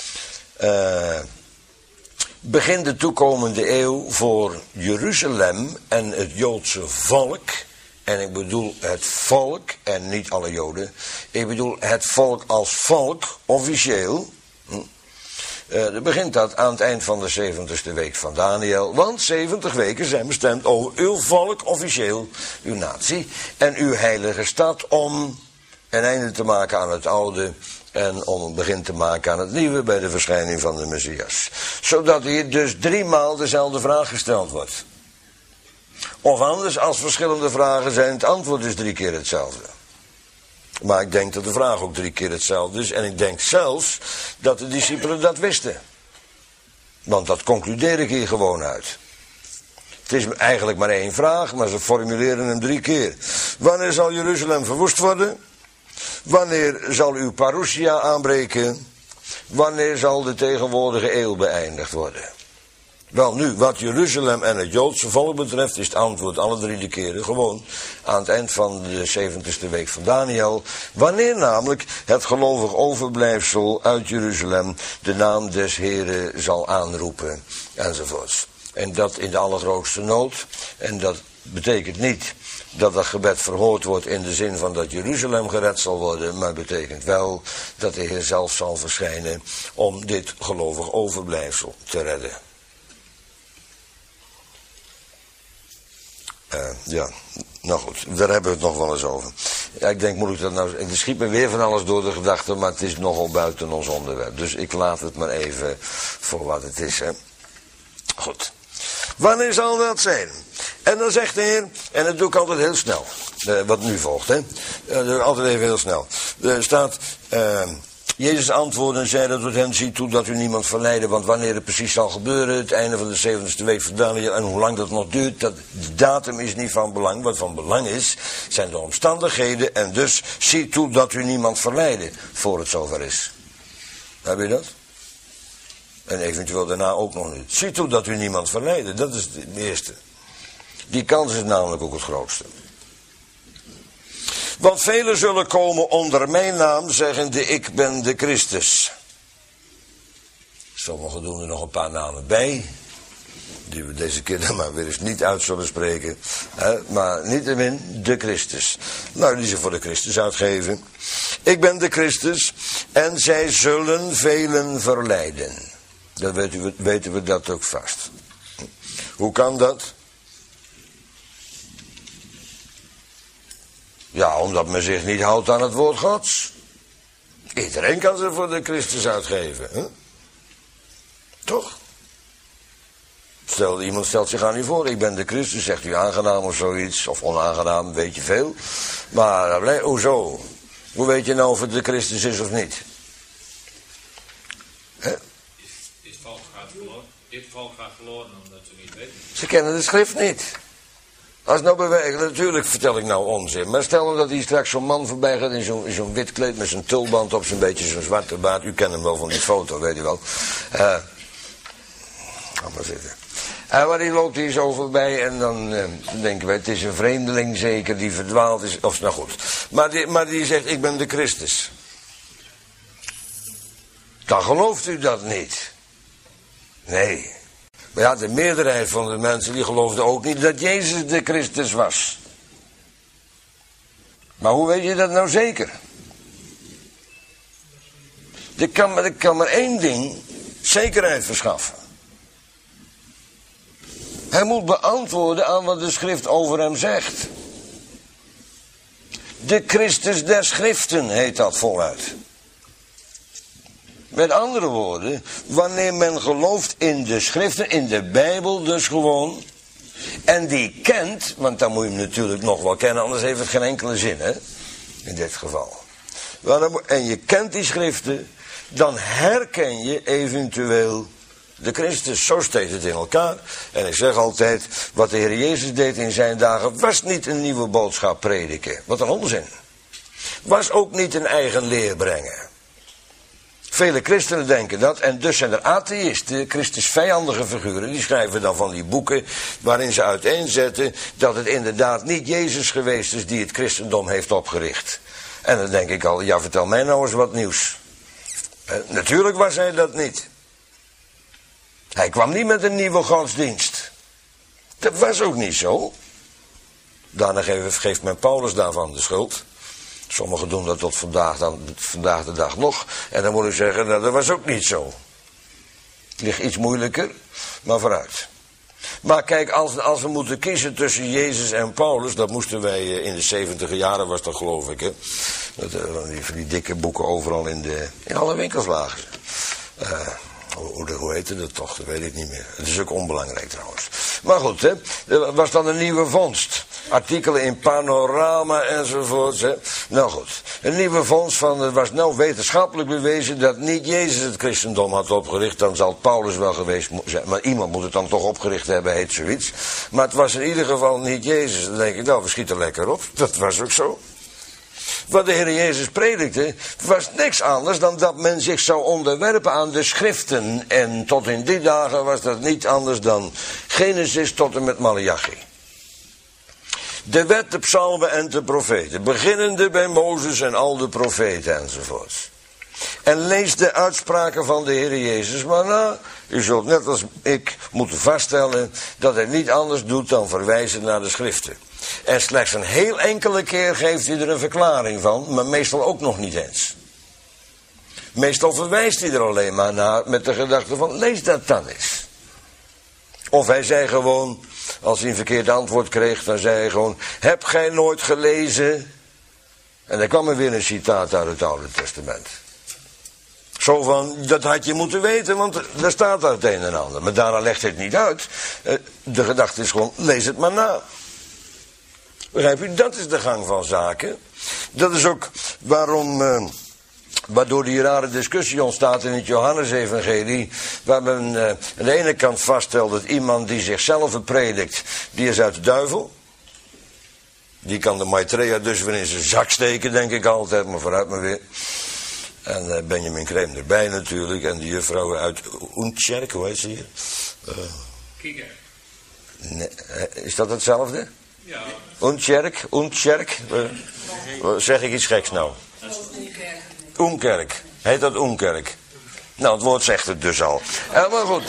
begint de toekomende eeuw voor Jeruzalem en het Joodse volk. En ik bedoel het volk, en niet alle Joden. Ik bedoel het volk als volk, officieel. Dan begint dat aan het eind van de 70ste week van Daniel. Want 70 weken zijn bestemd over uw volk, officieel, uw natie. En uw heilige stad om een einde te maken aan het oude. En om een begin te maken aan het nieuwe bij de verschijning van de Messias. Zodat hier dus 3 maal dezelfde vraag gesteld wordt. Of anders, als verschillende vragen zijn, het antwoord is 3 keer hetzelfde. Maar ik denk dat de vraag ook 3 keer hetzelfde is. En ik denk zelfs dat de discipelen dat wisten. Want dat concludeer ik hier gewoon uit. Het is eigenlijk maar 1 vraag, maar ze formuleren hem 3 keer. Wanneer zal Jeruzalem verwoest worden? Wanneer zal uw parousia aanbreken? Wanneer zal de tegenwoordige eeuw beëindigd worden? Wel nu, wat Jeruzalem en het Joodse volk betreft, is het antwoord alle 3 de keren gewoon aan het eind van de 70ste week van Daniel. Wanneer namelijk het gelovig overblijfsel uit Jeruzalem de naam des Heren zal aanroepen, enzovoorts. En dat in de allergrootste nood. En dat betekent niet dat dat gebed verhoord wordt in de zin van dat Jeruzalem gered zal worden, maar betekent wel dat de Heer zelf zal verschijnen om dit gelovig overblijfsel te redden. Ja, nou goed, daar hebben we het nog wel eens over. Ja, ik denk, moet ik dat nou... Er schiet me weer van alles door de gedachten, maar het is nogal buiten ons onderwerp. Dus ik laat het maar even voor wat het is, hè. Goed. Wanneer zal dat zijn? En dan zegt de Heer, en dat doe ik altijd heel snel, wat nu volgt, hè. Dat doe ik altijd even heel snel. Er staat... Jezus antwoordde en zei tot hen, zie toe dat u niemand verleiden, want wanneer het precies zal gebeuren, het einde van de 70ste week van Daniel, en hoe lang dat nog duurt, de datum is niet van belang. Wat van belang is, zijn de omstandigheden, en dus zie toe dat u niemand verleiden, voor het zover is. Heb je dat? En eventueel daarna ook nog niet. Zie toe dat u niemand verleiden, dat is de eerste. Die kans is namelijk ook het grootste. Want velen zullen komen onder mijn naam, zeggende ik ben de Christus. Sommigen doen er nog een paar namen bij, die we deze keer dan maar weer eens niet uit zullen spreken. Maar niettemin de Christus. Nou, die ze voor de Christus uitgeven. Ik ben de Christus en zij zullen velen verleiden. Dan weten we dat ook vast. Hoe kan dat? Ja, omdat men zich niet houdt aan het woord Gods. Iedereen kan ze voor de Christus uitgeven. Hè? Toch? Iemand stelt zich aan u voor, ik ben de Christus, zegt u aangenaam of zoiets, of onaangenaam, weet je veel. Maar hoezo? Hoe weet je nou of het de Christus is of niet? Hè? Dit volk gaat verloren omdat ze niet weten. Ze kennen de schrift niet. Als nou bewegen, natuurlijk vertel ik nou onzin. Maar stel nou dat hier straks zo'n man voorbij gaat in zo'n wit kleed met zijn tulband op, zo'n beetje zo'n zwarte baard. U kent hem wel van die foto, weet u wel. Ga maar zitten. Maar die loopt hier zo voorbij en dan denken wij, het is een vreemdeling zeker die verdwaald is. Of nou goed. Maar die zegt, ik ben de Christus. Dan gelooft u dat niet. Nee. Maar ja, de meerderheid van de mensen die geloofden ook niet dat Jezus de Christus was. Maar hoe weet je dat nou zeker? Ik kan maar één ding zekerheid verschaffen. Hij moet beantwoorden aan wat de schrift over hem zegt. De Christus der Schriften heet dat voluit. Met andere woorden, wanneer men gelooft in de schriften, in de Bijbel dus gewoon, en die kent, want dan moet je hem natuurlijk nog wel kennen, anders heeft het geen enkele zin, hè, in dit geval. En je kent die schriften, dan herken je eventueel de Christus. Zo steekt het in elkaar. En ik zeg altijd, wat de Heer Jezus deed in zijn dagen, was niet een nieuwe boodschap prediken. Wat een onzin. Was ook niet een eigen leer brengen. Vele christenen denken dat, en dus zijn er atheïsten, Christusvijandige figuren, die schrijven dan van die boeken waarin ze uiteenzetten dat het inderdaad niet Jezus geweest is die het christendom heeft opgericht. En dan denk ik al, ja, vertel mij nou eens wat nieuws. Natuurlijk was hij dat niet. Hij kwam niet met een nieuwe godsdienst. Dat was ook niet zo. Daarna geeft men Paulus daarvan de schuld. Sommigen doen dat tot vandaag de dag nog. En dan moet ik zeggen, nou, dat was ook niet zo. Ligt iets moeilijker, maar vooruit. Maar kijk, als we moeten kiezen tussen Jezus en Paulus, dat moesten wij in de 70e jaren, was dat geloof ik, hè. Die dikke boeken overal in alle winkels lagen. Hoe heette dat toch? Dat weet ik niet meer. Het is ook onbelangrijk trouwens. Maar goed, hè. Er was dan een nieuwe vondst. Artikelen in Panorama enzovoort. Hè. Nou goed. Een nieuwe vondst van, het was nou wetenschappelijk bewezen dat niet Jezus het christendom had opgericht. Dan zal Paulus wel geweest zijn. Maar iemand moet het dan toch opgericht hebben, heet zoiets. Maar het was in ieder geval niet Jezus. Dan denk ik, nou, we schieten lekker op. Dat was ook zo. Wat de Heer Jezus predikte, was niks anders dan dat men zich zou onderwerpen aan de schriften. En tot in die dagen was dat niet anders dan Genesis tot en met Maleachi. De wet, de psalmen en de profeten, beginnende bij Mozes en al de profeten enzovoorts. En lees de uitspraken van de Heer Jezus maar na. U zult net als ik moeten vaststellen dat hij niet anders doet dan verwijzen naar de schriften. En slechts een heel enkele keer geeft hij er een verklaring van, maar meestal ook nog niet eens. Meestal verwijst hij er alleen maar naar met de gedachte van, lees dat dan eens. Of hij zei gewoon, als hij een verkeerd antwoord kreeg, dan zei hij gewoon, heb gij nooit gelezen? En dan kwam er weer een citaat uit het Oude Testament. Zo van, dat had je moeten weten, want daar staat daar het een en ander. Maar daarna legt hij het niet uit. De gedachte is gewoon, lees het maar na. Begrijp u, dat is de gang van zaken. Dat is ook waardoor die rare discussie ontstaat in het Johannesevangelie, waar men aan de ene kant vaststelt dat iemand die zichzelf predikt, die is uit de duivel. Die kan de Maitreya dus weer in zijn zak steken, denk ik altijd, maar vooruit maar weer. En Benjamin Crème erbij natuurlijk, en die juffrouw uit Oentjerk, hoe heet ze hier? Kieker. Nee, is dat hetzelfde? Ja. Oentjerk? Zeg ik iets geks nou? Oenkerk. Heet dat Oenkerk? Nou, het woord zegt het dus al. Maar goed,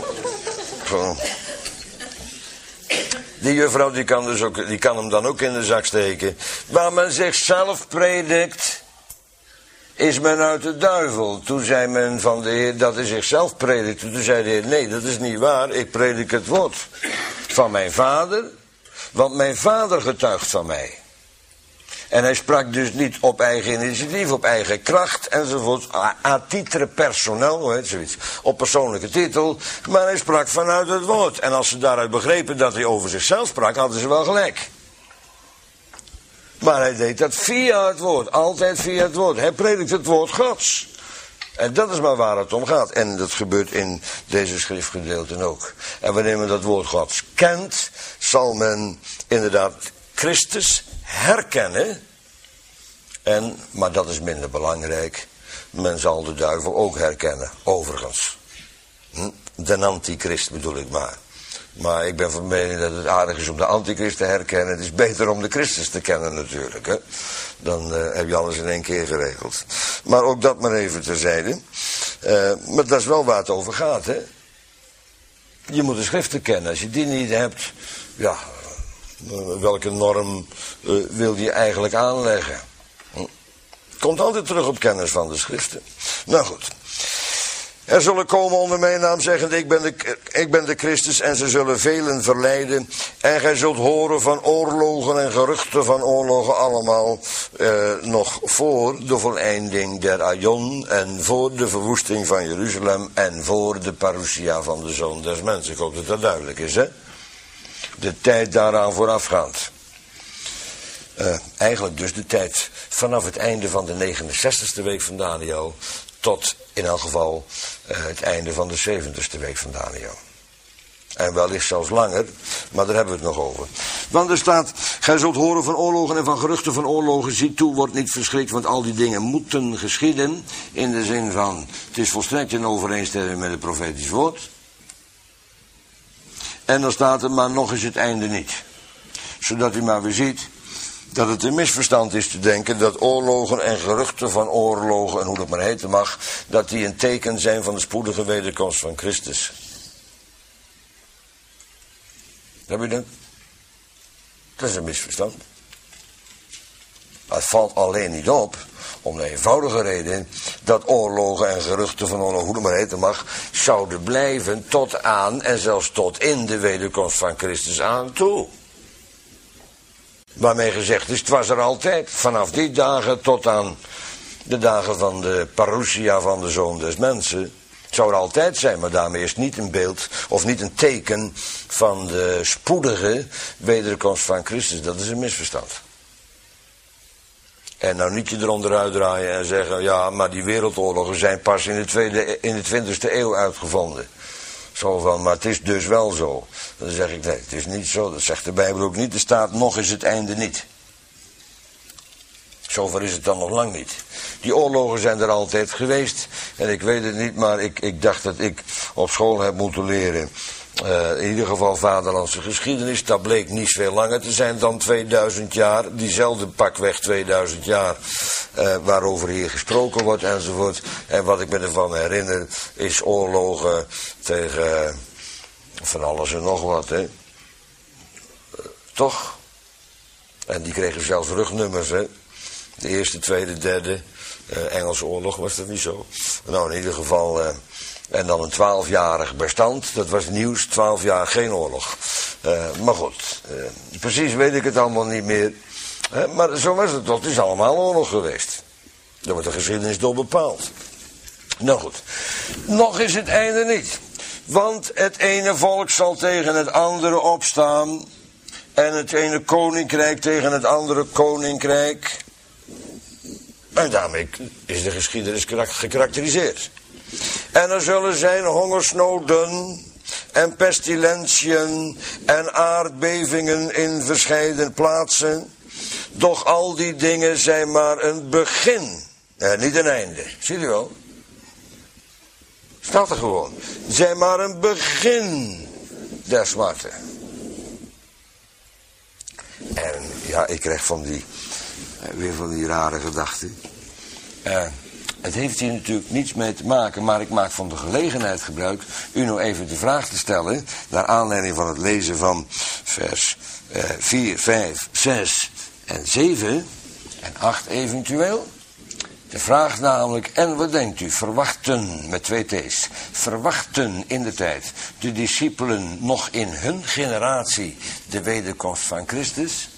die juffrouw die kan hem dan ook in de zak steken. Waar men zichzelf predikt, is men uit de duivel. Toen zei men van de Heer dat hij zichzelf predikte. Toen zei de Heer, nee, dat is niet waar. Ik predik het woord van mijn vader, want mijn vader getuigt van mij. En hij sprak dus niet op eigen initiatief, op eigen kracht enzovoort. A titre personnel, hoe heet zoiets, op persoonlijke titel. Maar hij sprak vanuit het woord. En als ze daaruit begrepen dat hij over zichzelf sprak, hadden ze wel gelijk. Maar hij deed dat via het woord, altijd via het woord. Hij predikt het woord Gods. En dat is maar waar het om gaat. En dat gebeurt in deze schriftgedeelten ook. En wanneer men dat woord Gods kent, zal men inderdaad Christus herkennen. Maar dat is minder belangrijk, men zal de duivel ook herkennen, overigens. De antichrist bedoel ik maar. Maar ik ben van mening dat het aardig is om de antichrist te herkennen. Het is beter om de Christus te kennen natuurlijk. Hè? Dan heb je alles in één keer geregeld. Maar ook dat maar even terzijde. Maar dat is wel waar het over gaat. Hè? Je moet de schriften kennen. Als je die niet hebt, ja, welke norm wil je eigenlijk aanleggen? Komt altijd terug op kennis van de schriften. Nou goed. Er zullen komen onder mijn naam zeggen, ik ben de Christus, en ze zullen velen verleiden. En gij zult horen van oorlogen en geruchten van oorlogen allemaal nog voor de voleinding der Aion en voor de verwoesting van Jeruzalem en voor de parousia van de Zoon des Mensen. Ik hoop dat dat duidelijk is, hè? De tijd daaraan voorafgaand. Eigenlijk dus de tijd vanaf het einde van de 69e week van Daniel tot in elk geval het einde van de 70e week van Daniel. En wellicht zelfs langer, maar daar hebben we het nog over. Want er staat, gij zult horen van oorlogen en van geruchten van oorlogen. Zie toe, wordt niet verschrikt, want al die dingen moeten geschieden. In de zin van, het is volstrekt in overeenstemming met het profetisch woord. En dan staat er, maar nog is het einde niet. Zodat u maar weer ziet dat het een misverstand is te denken dat oorlogen en geruchten van oorlogen, en hoe dat maar heten mag, dat die een teken zijn van de spoedige wederkomst van Christus. Heb je dat? Dat is een misverstand. Het valt alleen niet op, om de eenvoudige reden, dat oorlogen en geruchten van oorlogen, hoe dat maar heten mag, zouden blijven tot aan en zelfs tot in de wederkomst van Christus aan toe. Waarmee gezegd is, het was er altijd, vanaf die dagen tot aan de dagen van de parousia van de Zoon des Mensen. Het zou er altijd zijn, maar daarmee is het niet een beeld of niet een teken van de spoedige wederkomst van Christus. Dat is een misverstand. En nou niet je eronder uitdraaien en zeggen, ja, maar die wereldoorlogen zijn pas in de 20e eeuw uitgevonden. Zo van, maar het is dus wel zo. Dan zeg ik, nee, het is niet zo. Dat zegt de Bijbel ook niet. Er staat, nog is het einde niet. Zover is het dan nog lang niet. Die oorlogen zijn er altijd geweest. En ik weet het niet, maar ik dacht dat ik op school heb moeten leren. In ieder geval vaderlandse geschiedenis. Dat bleek niet veel langer te zijn dan 2000 jaar. Diezelfde pakweg 2000 jaar. Waarover hier gesproken wordt enzovoort. En wat ik me ervan herinner is oorlogen tegen van alles en nog wat. Hè. Toch? En die kregen zelfs rugnummers. Hè. De eerste, tweede, derde. Engelse oorlog was dat niet zo. Nou, in ieder geval. En dan een 12-jarig bestand. Dat was nieuws. 12 jaar geen oorlog. Maar goed. Precies weet ik het allemaal niet meer. Maar zo was het toch. Het is allemaal oorlog geweest. Daar wordt de geschiedenis door bepaald. Nou goed. Nog is het einde niet. Want het ene volk zal tegen het andere opstaan. En het ene koninkrijk tegen het andere koninkrijk. En daarmee is de geschiedenis gekarakteriseerd. En er zullen zijn hongersnoden en pestilentiën en aardbevingen in verscheiden plaatsen. Doch al die dingen zijn maar een begin. Niet een einde. Ziet u wel? Staat er gewoon. Zijn maar een begin der smarte. En ja, ik krijg weer van die rare gedachten. Het heeft hier natuurlijk niets mee te maken, maar ik maak van de gelegenheid gebruik u nou even de vraag te stellen, naar aanleiding van het lezen van vers 4, 5, 6 en 7 en 8 eventueel. De vraag namelijk, en wat denkt u, verwachten, met 2 T's, verwachten in de tijd de discipelen nog in hun generatie de wederkomst van Christus?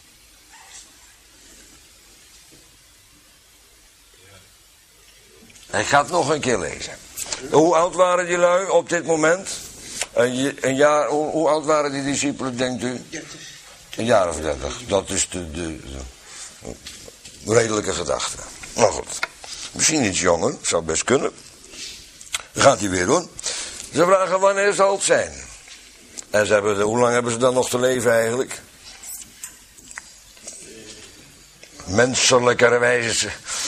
Hij gaat nog een keer lezen. Hoe oud waren die lui op dit moment? Een jaar, hoe oud waren die discipelen, denkt u? 30. Een jaar of 30. Dat is de redelijke gedachte. Nou goed. Misschien iets jonger, zou best kunnen. Dan gaat hij weer hoor. Ze vragen wanneer zal het zijn? En hoe lang hebben ze dan nog te leven eigenlijk? Menselijkerwijze.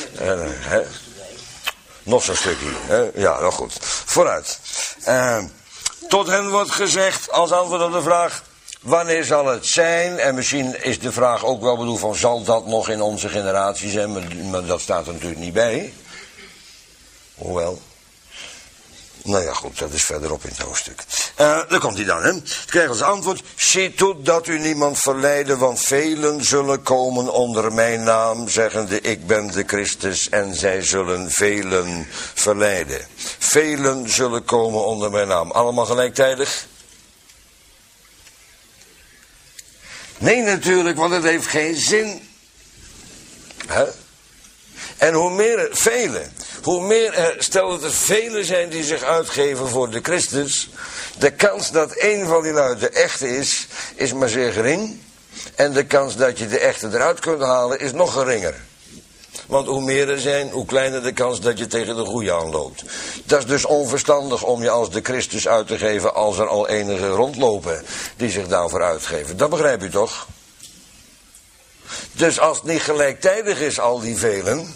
Nog zo'n stukje. Hè? Ja, nou goed. Vooruit. Tot hen wordt gezegd, als antwoord op de vraag, wanneer zal het zijn? En misschien is de vraag ook wel bedoeld van, zal dat nog in onze generatie zijn? Maar dat staat er natuurlijk niet bij. Hoewel. Nou ja, goed, dat is verderop in het hoofdstuk. Daar komt hij dan, hè. Het krijgt als antwoord, ziet toe dat u niemand verleiden, want velen zullen komen onder mijn naam, zeggende, ik ben de Christus, en zij zullen velen verleiden. Velen zullen komen onder mijn naam. Allemaal gelijktijdig? Nee, natuurlijk, want het heeft geen zin. Hè? En hoe meer er, stel dat er velen zijn die zich uitgeven voor de Christus, de kans dat één van die lui de echte is maar zeer gering. En de kans dat je de echte eruit kunt halen is nog geringer. Want hoe meer er zijn, hoe kleiner de kans dat je tegen de goeie aanloopt. Dat is dus onverstandig om je als de Christus uit te geven als er al enige rondlopen die zich daarvoor uitgeven. Dat begrijp je toch? Dus als het niet gelijktijdig is, al die velen,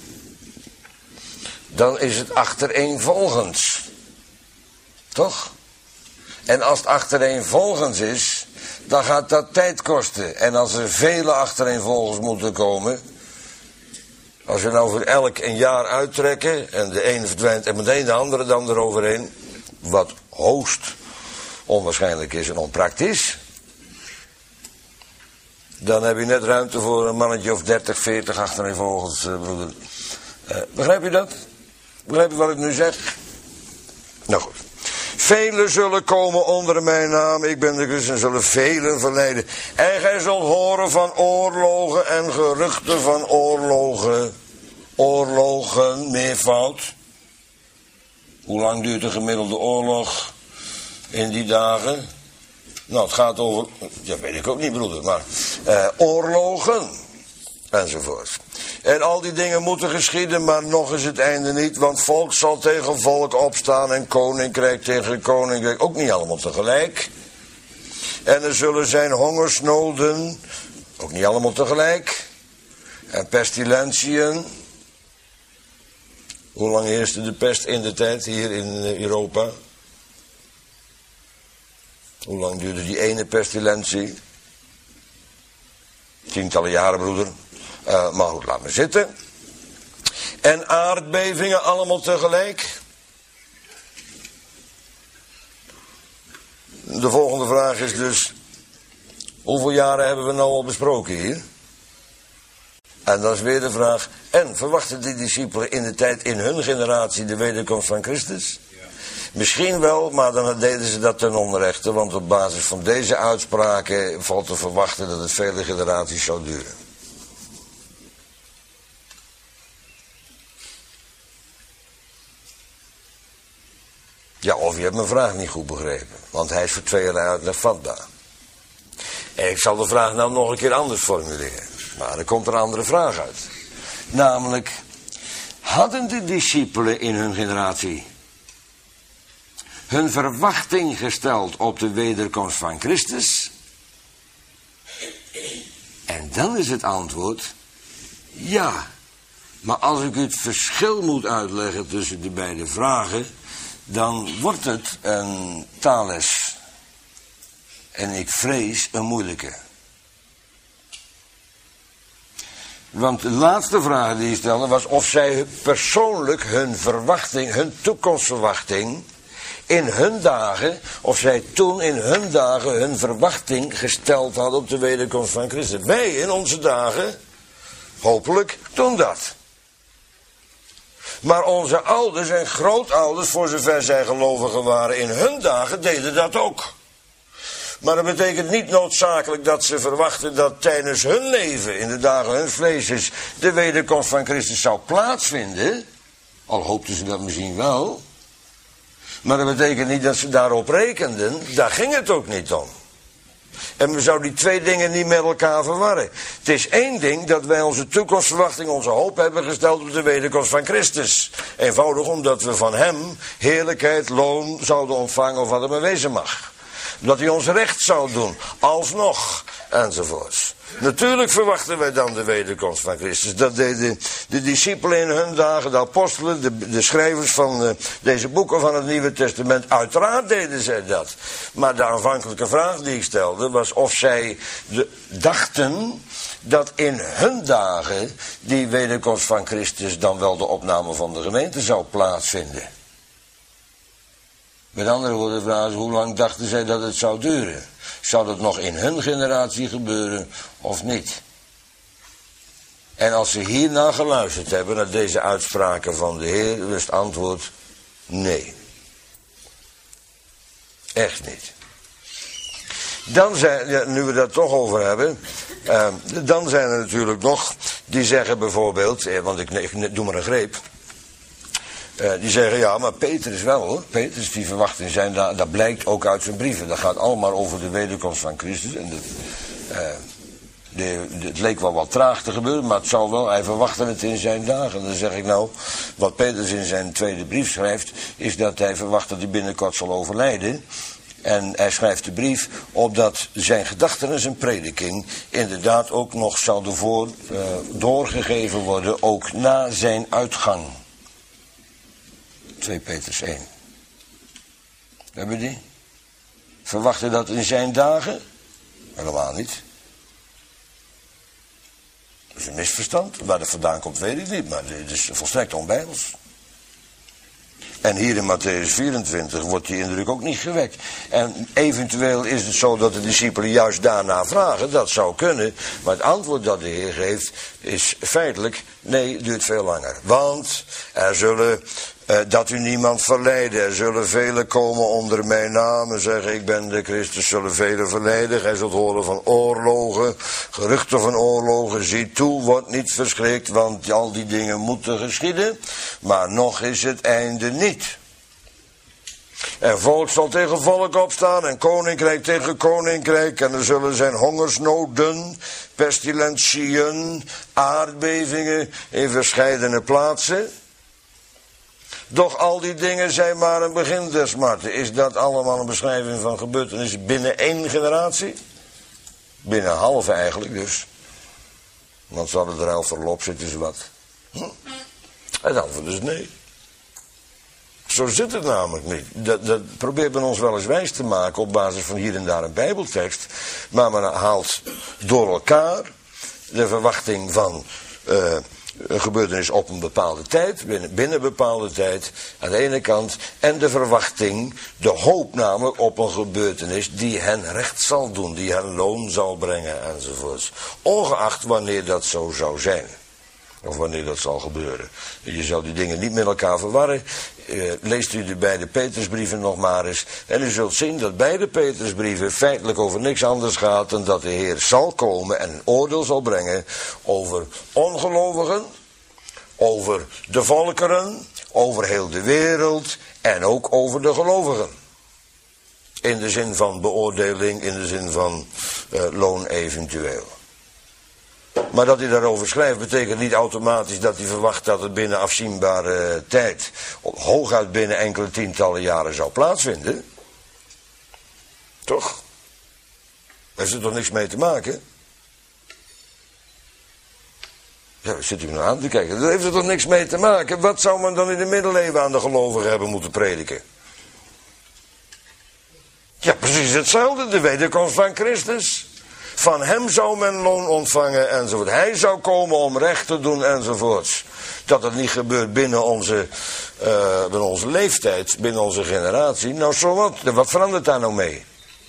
dan is het achtereenvolgens. Toch? En als het achtereenvolgens is, dan gaat dat tijd kosten. En als er vele achtereenvolgens moeten komen, als we nou voor elk een jaar uittrekken en de ene verdwijnt en meteen de andere dan eroverheen, wat hoogst onwaarschijnlijk is en onpraktisch, dan heb je net ruimte voor een mannetje of 30, 40 achtereenvolgens, broeder. Begrijp je dat? Begrijp je wat ik nu zeg? Nou goed. Velen zullen komen onder mijn naam, ik ben de Christus, en zullen velen verleiden. En gij zult horen van oorlogen en geruchten van oorlogen. Oorlogen, meervoud. Hoe lang duurt de gemiddelde oorlog in die dagen? Nou, het gaat over, dat weet ik ook niet, broeder, maar oorlogen enzovoort. En al die dingen moeten geschieden, maar nog is het einde niet, want volk zal tegen volk opstaan en koninkrijk tegen koninkrijk, ook niet allemaal tegelijk. En er zullen zijn hongersnoden, ook niet allemaal tegelijk. En pestilentiën. Hoe lang heerste de pest in de tijd hier in Europa? Hoe lang duurde die ene pestilentie? Tientallen jaren, broeder. Maar goed, laat me zitten. En aardbevingen allemaal tegelijk. De volgende vraag is dus: hoeveel jaren hebben we nou al besproken hier? En dan is weer de vraag: en verwachten die discipelen in de tijd in hun generatie de wederkomst van Christus? Ja. Misschien wel, maar dan deden ze dat ten onrechte, want op basis van deze uitspraken valt te verwachten dat het vele generaties zou duren. Ja, of je hebt mijn vraag niet goed begrepen, want hij is voor tweeërlei uitleg vatbaar. En ik zal de vraag nou nog een keer anders formuleren, maar er komt een andere vraag uit. Namelijk, hadden de discipelen in hun generatie hun verwachting gesteld op de wederkomst van Christus? En dan is het antwoord ja. Maar als ik het verschil moet uitleggen tussen de beide vragen, dan wordt het een Thales. En ik vrees een moeilijke. Want de laatste vraag die je stelde was of zij persoonlijk hun verwachting, hun toekomstverwachting, in hun dagen, of zij toen in hun dagen hun verwachting gesteld hadden op de wederkomst van Christus. Wij in onze dagen, hopelijk, doen dat. Maar onze ouders en grootouders, voor zover zij gelovigen waren in hun dagen, deden dat ook. Maar dat betekent niet noodzakelijk dat ze verwachten dat tijdens hun leven, in de dagen hun vlees, de wederkomst van Christus zou plaatsvinden. Al hoopten ze dat misschien wel. Maar dat betekent niet dat ze daarop rekenden. Daar ging het ook niet om. En we zouden die twee dingen niet met elkaar verwarren. Het is één ding dat wij onze toekomstverwachting, onze hoop hebben gesteld op de wederkomst van Christus. Eenvoudig omdat we van hem heerlijkheid, loon zouden ontvangen of wat er maar wezen mag. Dat hij ons recht zou doen, alsnog, enzovoorts. Natuurlijk verwachten wij dan de wederkomst van Christus. Dat deden de discipelen in hun dagen, de apostelen, de schrijvers van deze boeken van het Nieuwe Testament. Uiteraard deden zij dat. Maar de aanvankelijke vraag die ik stelde was of zij dachten dat in hun dagen die wederkomst van Christus dan wel de opname van de gemeente zou plaatsvinden. Met andere woorden, de vraag is, hoe lang dachten zij dat het zou duren? Zou dat nog in hun generatie gebeuren of niet? En als ze hierna geluisterd hebben, naar deze uitspraken van de Heer, is het antwoord nee. Echt niet. Dan zijn, ja, nu we dat toch over hebben, dan zijn er natuurlijk nog, die zeggen bijvoorbeeld, want ik doe maar een greep. Die zeggen, ja, maar Petrus wel hoor. Petrus die verwacht in zijn, dat blijkt ook uit zijn brieven. Dat gaat allemaal over de wederkomst van Christus. En het leek wel wat traag te gebeuren, maar het zal wel, hij verwachtte het in zijn dagen. Dan zeg ik nou, wat Petrus in zijn tweede brief schrijft, is dat hij verwacht dat hij binnenkort zal overlijden. En hij schrijft de brief opdat zijn gedachten en zijn prediking inderdaad ook nog zouden doorgegeven worden, ook na zijn uitgang. 2 Petrus 1. Hebben die? Verwachten dat in zijn dagen? Helemaal niet. Dat is een misverstand. Waar dat vandaan komt weet ik niet, maar dit is volstrekt onbijbels. En hier in Mattheüs 24 wordt die indruk ook niet gewekt. En eventueel is het zo dat de discipelen juist daarna vragen, dat zou kunnen. Maar het antwoord dat de Heer geeft is feitelijk, nee, het duurt veel langer. Want er zullen, dat u niemand verleiden, er zullen velen komen onder mijn naam en zeggen ik ben de Christus, zullen velen verleiden. Gij zult horen van oorlogen, geruchten van oorlogen, zie toe, word niet verschrikt, want al die dingen moeten geschieden. Maar nog is het einde niet. En volk zal tegen volk opstaan en koninkrijk tegen koninkrijk. En er zullen zijn hongersnoden, pestilentiën, aardbevingen in verscheidene plaatsen. Doch al die dingen zijn maar een begin der smarten. Is dat allemaal een beschrijving van gebeurtenissen binnen 1 generatie? Binnen een halve eigenlijk dus. Want ze hadden er al verloop, zitten ze wat. Het antwoord is nee. Zo zit het namelijk niet. Dat probeert men ons wel eens wijs te maken op basis van hier en daar een bijbeltekst. Maar men haalt door elkaar de verwachting van een gebeurtenis op een bepaalde tijd, binnen een bepaalde tijd, aan de ene kant. En de verwachting, de hoop namelijk op een gebeurtenis die hen recht zal doen, die hen loon zal brengen enzovoorts. Ongeacht wanneer dat zo zou zijn. Of wanneer dat zal gebeuren. Je zal die dingen niet met elkaar verwarren. Leest u de beide Petrusbrieven nog maar eens. En u zult zien dat beide Petrusbrieven feitelijk over niks anders gaat dan dat de Heer zal komen en een oordeel zal brengen over ongelovigen, over de volkeren, over heel de wereld en ook over de gelovigen. In de zin van beoordeling, in de zin van loon eventueel. Maar dat hij daarover schrijft betekent niet automatisch dat hij verwacht dat het binnen afzienbare tijd, hooguit binnen enkele tientallen jaren zou plaatsvinden. Toch? Heeft er toch niks mee te maken? Ja, daar zit u nou aan te kijken. Daar heeft er toch niks mee te maken? Wat zou men dan in de middeleeuwen aan de gelovigen hebben moeten prediken? Ja, precies hetzelfde. De wederkomst van Christus. Van hem zou men loon ontvangen enzovoort. Hij zou komen om recht te doen enzovoorts. Dat het niet gebeurt binnen onze leeftijd, binnen onze generatie. Nou, zo wat. Wat verandert daar nou mee?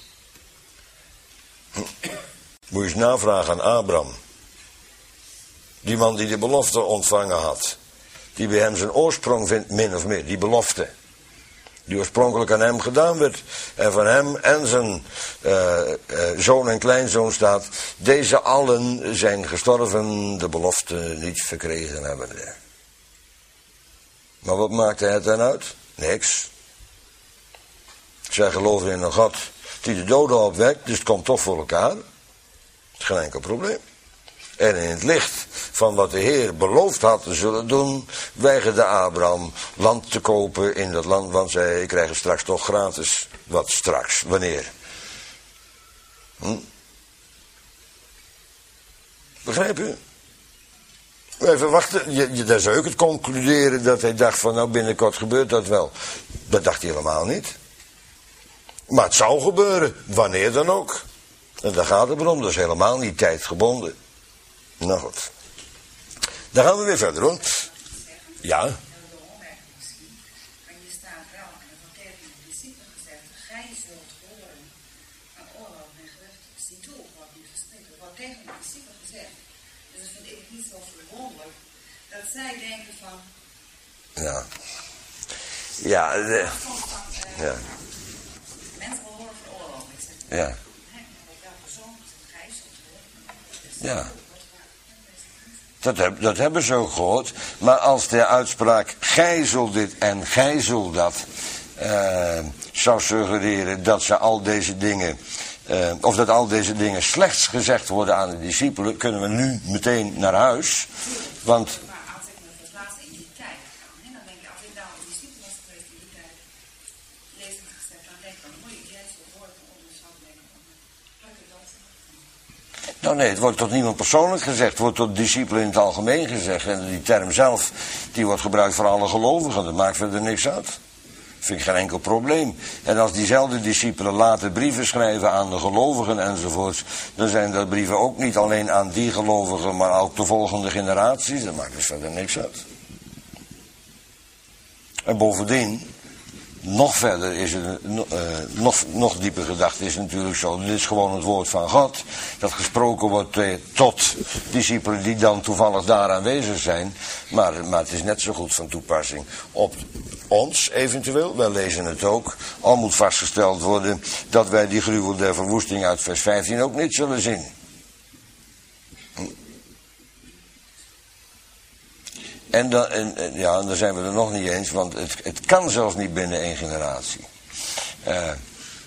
Moet je eens navragen aan Abraham. Die man die de belofte ontvangen had. Die bij hem zijn oorsprong vindt, min of meer. Die belofte. Die oorspronkelijk aan hem gedaan werd. En van hem en zijn zoon en kleinzoon staat. Deze allen zijn gestorven, de belofte niet verkregen hebbende. Maar wat maakte het dan uit? Niks. Zij geloven in een God die de doden opwekt, dus het komt toch voor elkaar. Dat is geen enkel probleem. En in het licht van wat de Heer beloofd had te zullen doen, weigerde Abraham land te kopen in dat land, want zij krijgen straks toch gratis. Wat straks? Wanneer? Begrijp u? Even wachten, daar zou ik het concluderen dat hij dacht van nou binnenkort gebeurt dat wel. Dat dacht hij helemaal niet. Maar het zou gebeuren, wanneer dan ook. En daar gaat het om, dat is helemaal niet tijdgebonden. Nou goed. Dan gaan we weer verder hoor. Ja. Maar je staat wel, en dat heeft tegen de discipelen gezegd, gij zult horen van oorlog en geruchten. Zie toe, wordt niet gesproken. Dat wordt tegen de discipelen gezegd. Dus dat vind ik niet zo verwonderlijk. Dat zij denken van... Ja. Ja. Ja. Mensen wil horen van oorlog. Ik zeg, ja. Welke persoon is het? Gij zult horen. Ja. Dat hebben ze ook gehoord. Maar als de uitspraak gij zult dit en gij zult dat zou suggereren dat ze al deze dingen, of dat al deze dingen slechts gezegd worden aan de discipelen, kunnen we nu meteen naar huis. Want Maar als ik me verplaats in die tijd, dan denk ik, als ik daar een discipel was geweest in die tijd, lezen gezegd, dan denk ik, dan moet je juist zo horen van onderzoek denken. nou nee, het wordt tot niemand persoonlijk gezegd. Het wordt tot discipelen in het algemeen gezegd. En die term zelf, die wordt gebruikt voor alle gelovigen. Dat maakt verder niks uit. Vind ik geen enkel probleem. En als diezelfde discipelen later brieven schrijven aan de gelovigen enzovoorts, dan zijn dat brieven ook niet alleen aan die gelovigen, maar ook de volgende generaties. Dat maakt dus verder niks uit. En bovendien, nog verder is het, nog dieper gedacht is natuurlijk zo. Dit is gewoon het woord van God. Dat gesproken wordt tot discipelen die dan toevallig daar aanwezig zijn. Maar het is net zo goed van toepassing op ons eventueel. Wij lezen het ook. Al moet vastgesteld worden dat wij die gruwel der verwoesting uit vers 15 ook niet zullen zien. En dan zijn we er nog niet eens, want het kan zelfs niet binnen één generatie.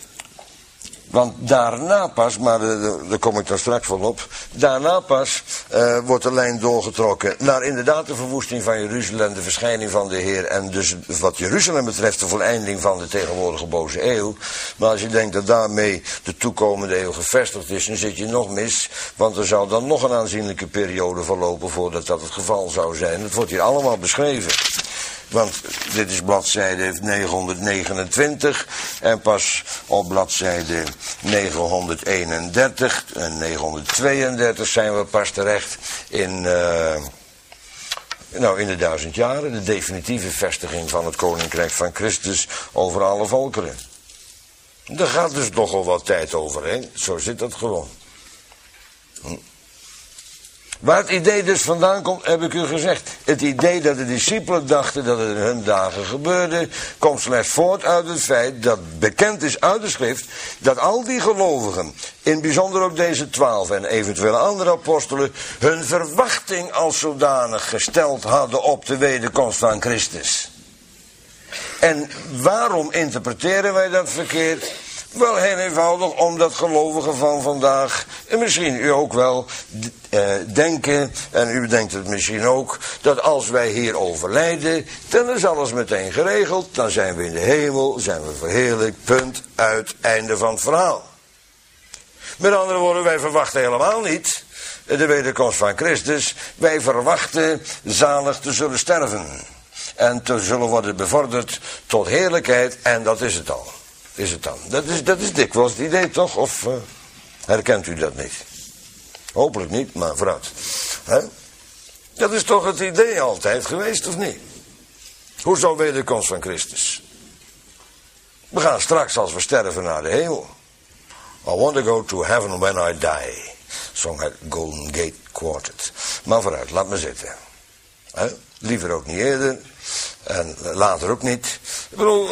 Want daarna pas, maar daar kom ik dan straks wel op, daarna pas wordt de lijn doorgetrokken naar inderdaad de verwoesting van Jeruzalem, de verschijning van de Heer en dus wat Jeruzalem betreft de voleinding van de tegenwoordige boze eeuw. Maar als je denkt dat daarmee de toekomende eeuw gevestigd is, dan zit je nog mis, want er zou dan nog een aanzienlijke periode verlopen voordat dat het geval zou zijn. Het wordt hier allemaal beschreven. Want dit is bladzijde 929 en pas op bladzijde 931 en 932 zijn we pas terecht in de 1000 jaren. De definitieve vestiging van het Koninkrijk van Christus over alle volkeren. Daar gaat dus nogal wat tijd overheen. Zo zit dat gewoon. Waar het idee dus vandaan komt, heb ik u gezegd. Het idee dat de discipelen dachten dat het in hun dagen gebeurde, komt slechts voort uit het feit dat bekend is uit de schrift dat al die gelovigen, in het bijzonder ook deze 12 en eventuele andere apostelen, hun verwachting als zodanig gesteld hadden op de wederkomst van Christus. En waarom interpreteren wij dat verkeerd? Wel heel eenvoudig omdat gelovigen van vandaag, en misschien u ook wel, denken, en u denkt het misschien ook, dat als wij hier overlijden, dan is alles meteen geregeld, dan zijn we in de hemel, zijn we verheerlijkt, punt, uit, einde van het verhaal. Met andere woorden, wij verwachten helemaal niet de wederkomst van Christus, wij verwachten zalig te zullen sterven en te zullen worden bevorderd tot heerlijkheid, en dat is het al. Is het dan? Dat is dikwijls het idee toch? Of herkent u dat niet? Hopelijk niet, maar vooruit. Dat is toch het idee altijd geweest, of niet? Hoezo wederkomst van Christus? We gaan straks als we sterven naar de hemel. I want to go to heaven when I die. Zong het Golden Gate Quartet. Maar vooruit, laat me zitten. Liever ook niet eerder. En later ook niet. Ik bedoel...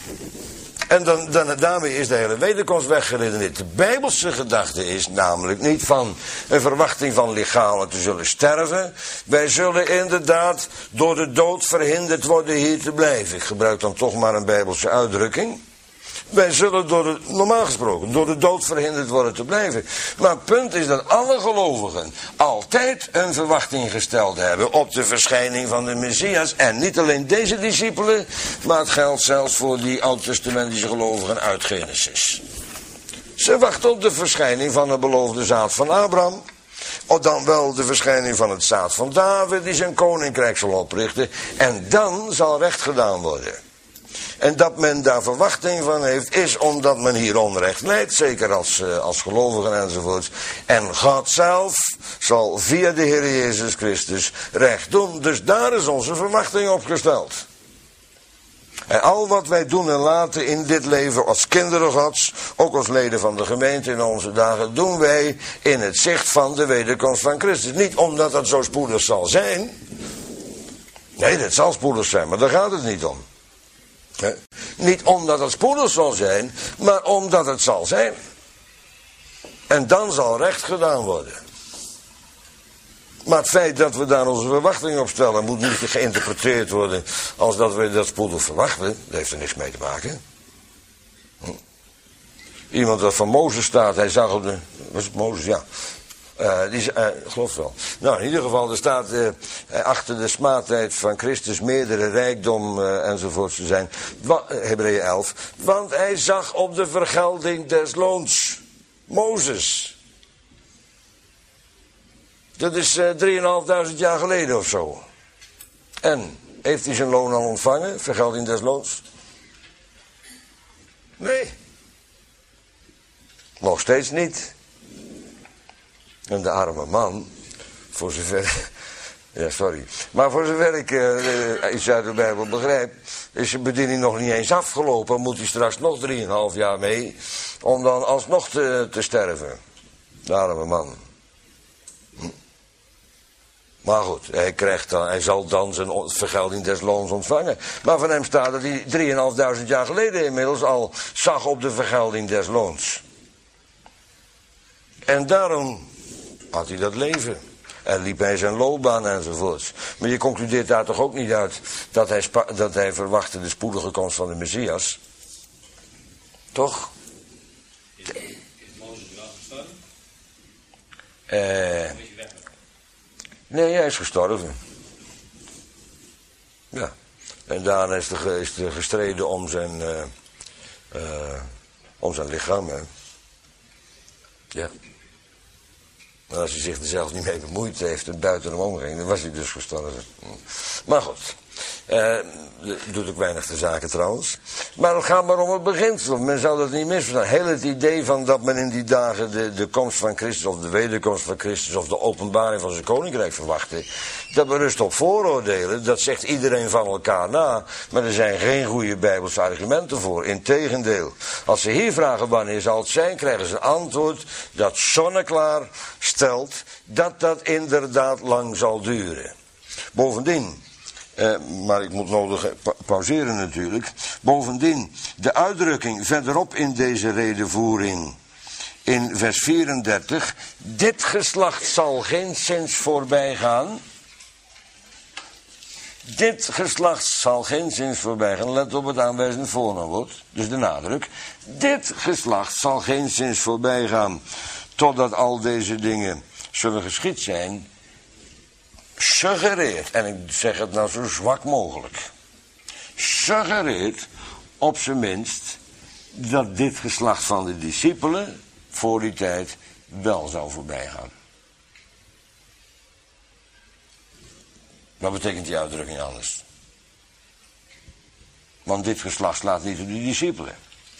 En daarmee is de hele wederkomst weggeredeneerd. De bijbelse gedachte is namelijk niet van een verwachting van lichamelijk te zullen sterven. Wij zullen inderdaad door de dood verhinderd worden hier te blijven. Ik gebruik dan toch maar een bijbelse uitdrukking. Wij zullen normaal gesproken door de dood verhinderd worden te blijven. Maar het punt is dat alle gelovigen altijd een verwachting gesteld hebben op de verschijning van de Messias. En niet alleen deze discipelen, maar het geldt zelfs voor die oud-testamentische gelovigen uit Genesis. Ze wachten op de verschijning van de beloofde zaad van Abraham. Of dan wel de verschijning van het zaad van David die zijn koninkrijk zal oprichten. En dan zal recht gedaan worden. En dat men daar verwachting van heeft, is omdat men hier onrecht lijdt, zeker als gelovigen enzovoorts. En God zelf zal via de Heer Jezus Christus recht doen. Dus daar is onze verwachting op gesteld. En al wat wij doen en laten in dit leven als kinderen Gods, ook als leden van de gemeente in onze dagen, doen wij in het zicht van de wederkomst van Christus. Niet omdat dat zo spoedig zal zijn. Nee, dat zal spoedig zijn, maar daar gaat het niet om. Niet omdat het spoedig zal zijn, maar omdat het zal zijn. En dan zal recht gedaan worden. Maar het feit dat we daar onze verwachting op stellen, moet niet geïnterpreteerd worden als dat we dat spoedig verwachten. Dat heeft er niks mee te maken. Iemand dat van Mozes staat, hij zag op de... Was het Mozes? Ja. Geloof wel. Nou, in ieder geval, er staat achter de smaadheid van Christus meerdere rijkdom enzovoort te zijn. Hebreeën 11. Want hij zag op de vergelding des loons. Mozes. Dat is 3.500 jaar geleden of zo. En, heeft hij zijn loon al ontvangen? Vergelding des loons? Nee. Nog steeds niet. En de arme man, voor zover... Ja, sorry. Maar voor zover ik iets uit de Bijbel begrijp, is zijn bediening nog niet eens afgelopen. Moet hij straks nog 3,5 jaar mee, om dan alsnog te sterven. De arme man. Maar goed, hij zal dan zijn vergelding des loons ontvangen. Maar van hem staat dat hij 3.500 jaar geleden inmiddels al zag op de vergelding des loons. En daarom had hij dat leven. En liep hij zijn loopbaan enzovoorts. Maar je concludeert daar toch ook niet uit dat hij verwachtte de spoedige komst van de Messias? Toch? Is Mozes wel gestorven? Nee, hij is gestorven. Ja. En daarna is er gestreden om zijn lichaam. Hè. Ja. En als hij zich er zelf niet mee bemoeid heeft en buiten hem omging, dan was hij dus gestorven. Maar goed. Doet ook weinig de zaken trouwens. Maar het gaat maar om het beginsel. Men zou dat niet misverstaan. Heel het idee van dat men in die dagen de komst van Christus of de wederkomst van Christus of de openbaring van zijn koninkrijk verwachtte. Dat berust op vooroordelen. Dat zegt iedereen van elkaar na. Maar er zijn geen goede Bijbelse argumenten voor. Integendeel. Als ze hier vragen wanneer zal het zijn, krijgen ze een antwoord dat zonneklaar stelt dat dat inderdaad lang zal duren. Bovendien. Maar ik moet nodig pauzeren natuurlijk. Bovendien, de uitdrukking verderop in deze redevoering, in vers 34, dit geslacht zal geenszins voorbij gaan. Dit geslacht zal geenszins voorbij gaan. Let op het aanwijzend voornaamwoord, dus de nadruk. Dit geslacht zal geenszins voorbij gaan, totdat al deze dingen zullen geschied zijn. Suggereert, en ik zeg het nou zo zwak mogelijk, suggereert op zijn minst dat dit geslacht van de discipelen voor die tijd wel zou voorbij gaan. Wat betekent die uitdrukking anders? Want dit geslacht slaat niet op die discipelen.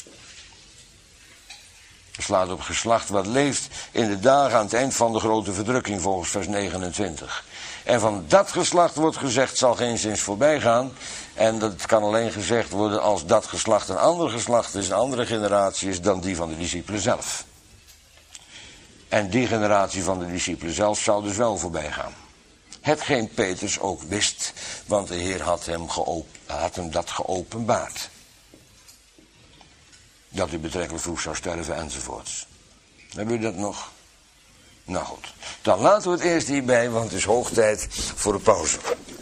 Het slaat op geslacht wat leeft in de dagen aan het eind van de grote verdrukking volgens vers 29. En van dat geslacht wordt gezegd, zal geenszins voorbij gaan. En dat kan alleen gezegd worden als dat geslacht een ander geslacht is, een andere generatie is dan die van de discipelen zelf. En die generatie van de discipelen zelf zou dus wel voorbij gaan. Hetgeen Petrus ook wist, want de Heer had hem dat geopenbaard. Dat hij betrekkelijk vroeg zou sterven enzovoorts. Hebben we dat nog? Nou goed, dan laten we het eerst hierbij, want het is hoog tijd voor de pauze.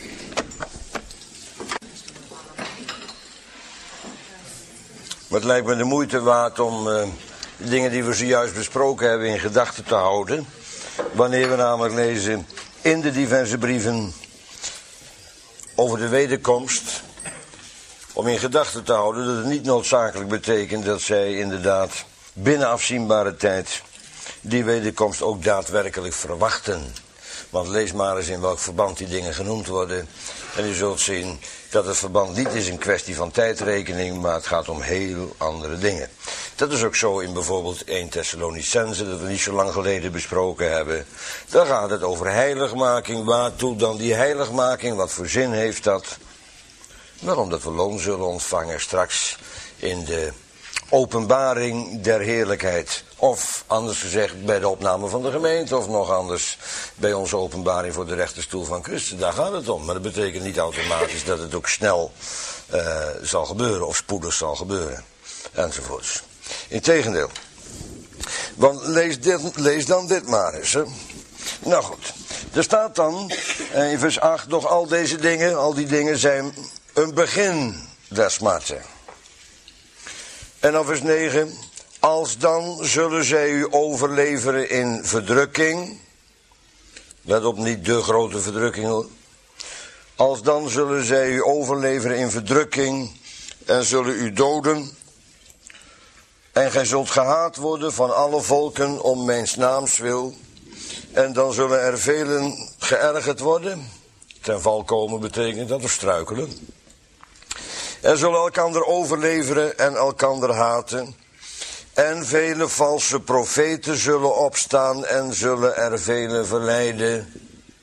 Maar het lijkt me de moeite waard om de dingen die we zojuist besproken hebben in gedachten te houden. Wanneer we namelijk lezen in de diverse brieven over de wederkomst. Om in gedachten te houden dat het niet noodzakelijk betekent dat zij inderdaad binnen afzienbare tijd die wederkomst ook daadwerkelijk verwachten. Want lees maar eens in welk verband die dingen genoemd worden. En u zult zien dat het verband niet is een kwestie van tijdrekening, maar het gaat om heel andere dingen. Dat is ook zo in bijvoorbeeld 1 Thessalonicenzen, dat we niet zo lang geleden besproken hebben. Daar gaat het over heiligmaking. Waartoe dan die heiligmaking? Wat voor zin heeft dat? Wel omdat we loon zullen ontvangen straks in de openbaring der heerlijkheid. Of anders gezegd bij de opname van de gemeente. Of nog anders bij onze openbaring voor de rechterstoel van Christus. Daar gaat het om. Maar dat betekent niet automatisch dat het ook snel zal gebeuren. Of spoedig zal gebeuren. Enzovoorts. Integendeel. Want lees dan dit maar eens. Hè. Nou goed. Er staat dan in vers 8 nog al die dingen zijn een begin der smarten. En dan vers 9. Als dan zullen zij u overleveren in verdrukking. Let op, niet de grote verdrukking hoor. Als dan zullen zij u overleveren in verdrukking en zullen u doden. En gij zult gehaat worden van alle volken om mijns naams wil. En dan zullen er velen geërgerd worden. Ten val komen betekent dat, of struikelen. En zullen elkander overleveren en elkander haten. En vele valse profeten zullen opstaan en zullen er velen verleiden.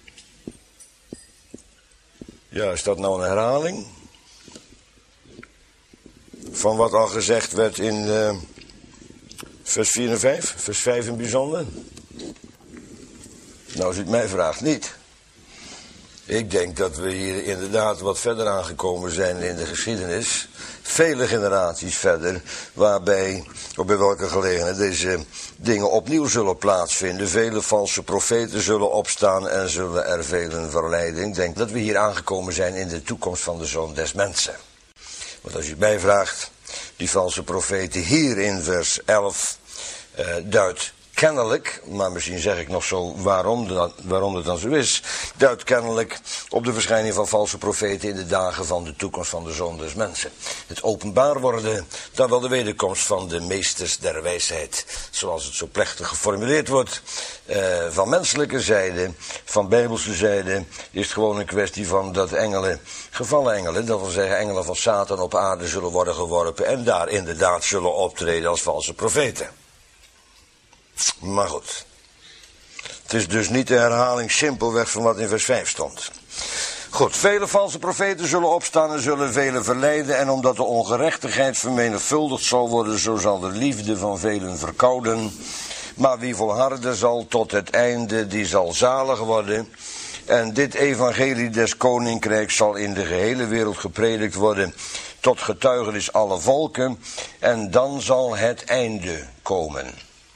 Ja, is dat nou een herhaling? Van wat al gezegd werd in vers 4 en 5, vers 5 in bijzonder? Nou, als u het mij vraagt, niet. Ik denk dat we hier inderdaad wat verder aangekomen zijn in de geschiedenis. Vele generaties verder, waarbij, op bij welke gelegenheid, deze dingen opnieuw zullen plaatsvinden. Vele valse profeten zullen opstaan en zullen er velen verleiden. Ik denk dat we hier aangekomen zijn in de toekomst van de Zoon des Mensen. Want als u het mij vraagt, die valse profeten hier in vers 11 duidt kennelijk, maar misschien zeg ik nog zo waarom het dan zo is, duidt kennelijk op de verschijning van valse profeten in de dagen van de toekomst van de Zoon des Mensen. Het openbaar worden, dan wel de wederkomst van de meesters der wijsheid, zoals het zo plechtig geformuleerd wordt. Van menselijke zijde, van bijbelse zijde, is het gewoon een kwestie van dat engelen, gevallen engelen, dat wil zeggen engelen van Satan op aarde zullen worden geworpen en daar inderdaad zullen optreden als valse profeten. Maar goed, het is dus niet de herhaling simpelweg van wat in vers 5 stond. Goed, vele valse profeten zullen opstaan en zullen velen verleiden, en omdat de ongerechtigheid vermenigvuldigd zal worden, zo zal de liefde van velen verkouden. Maar wie volharden zal tot het einde, die zal zalig worden. En dit evangelie des koninkrijks zal in de gehele wereld gepredikt worden, tot getuigenis alle volken, en dan zal het einde komen.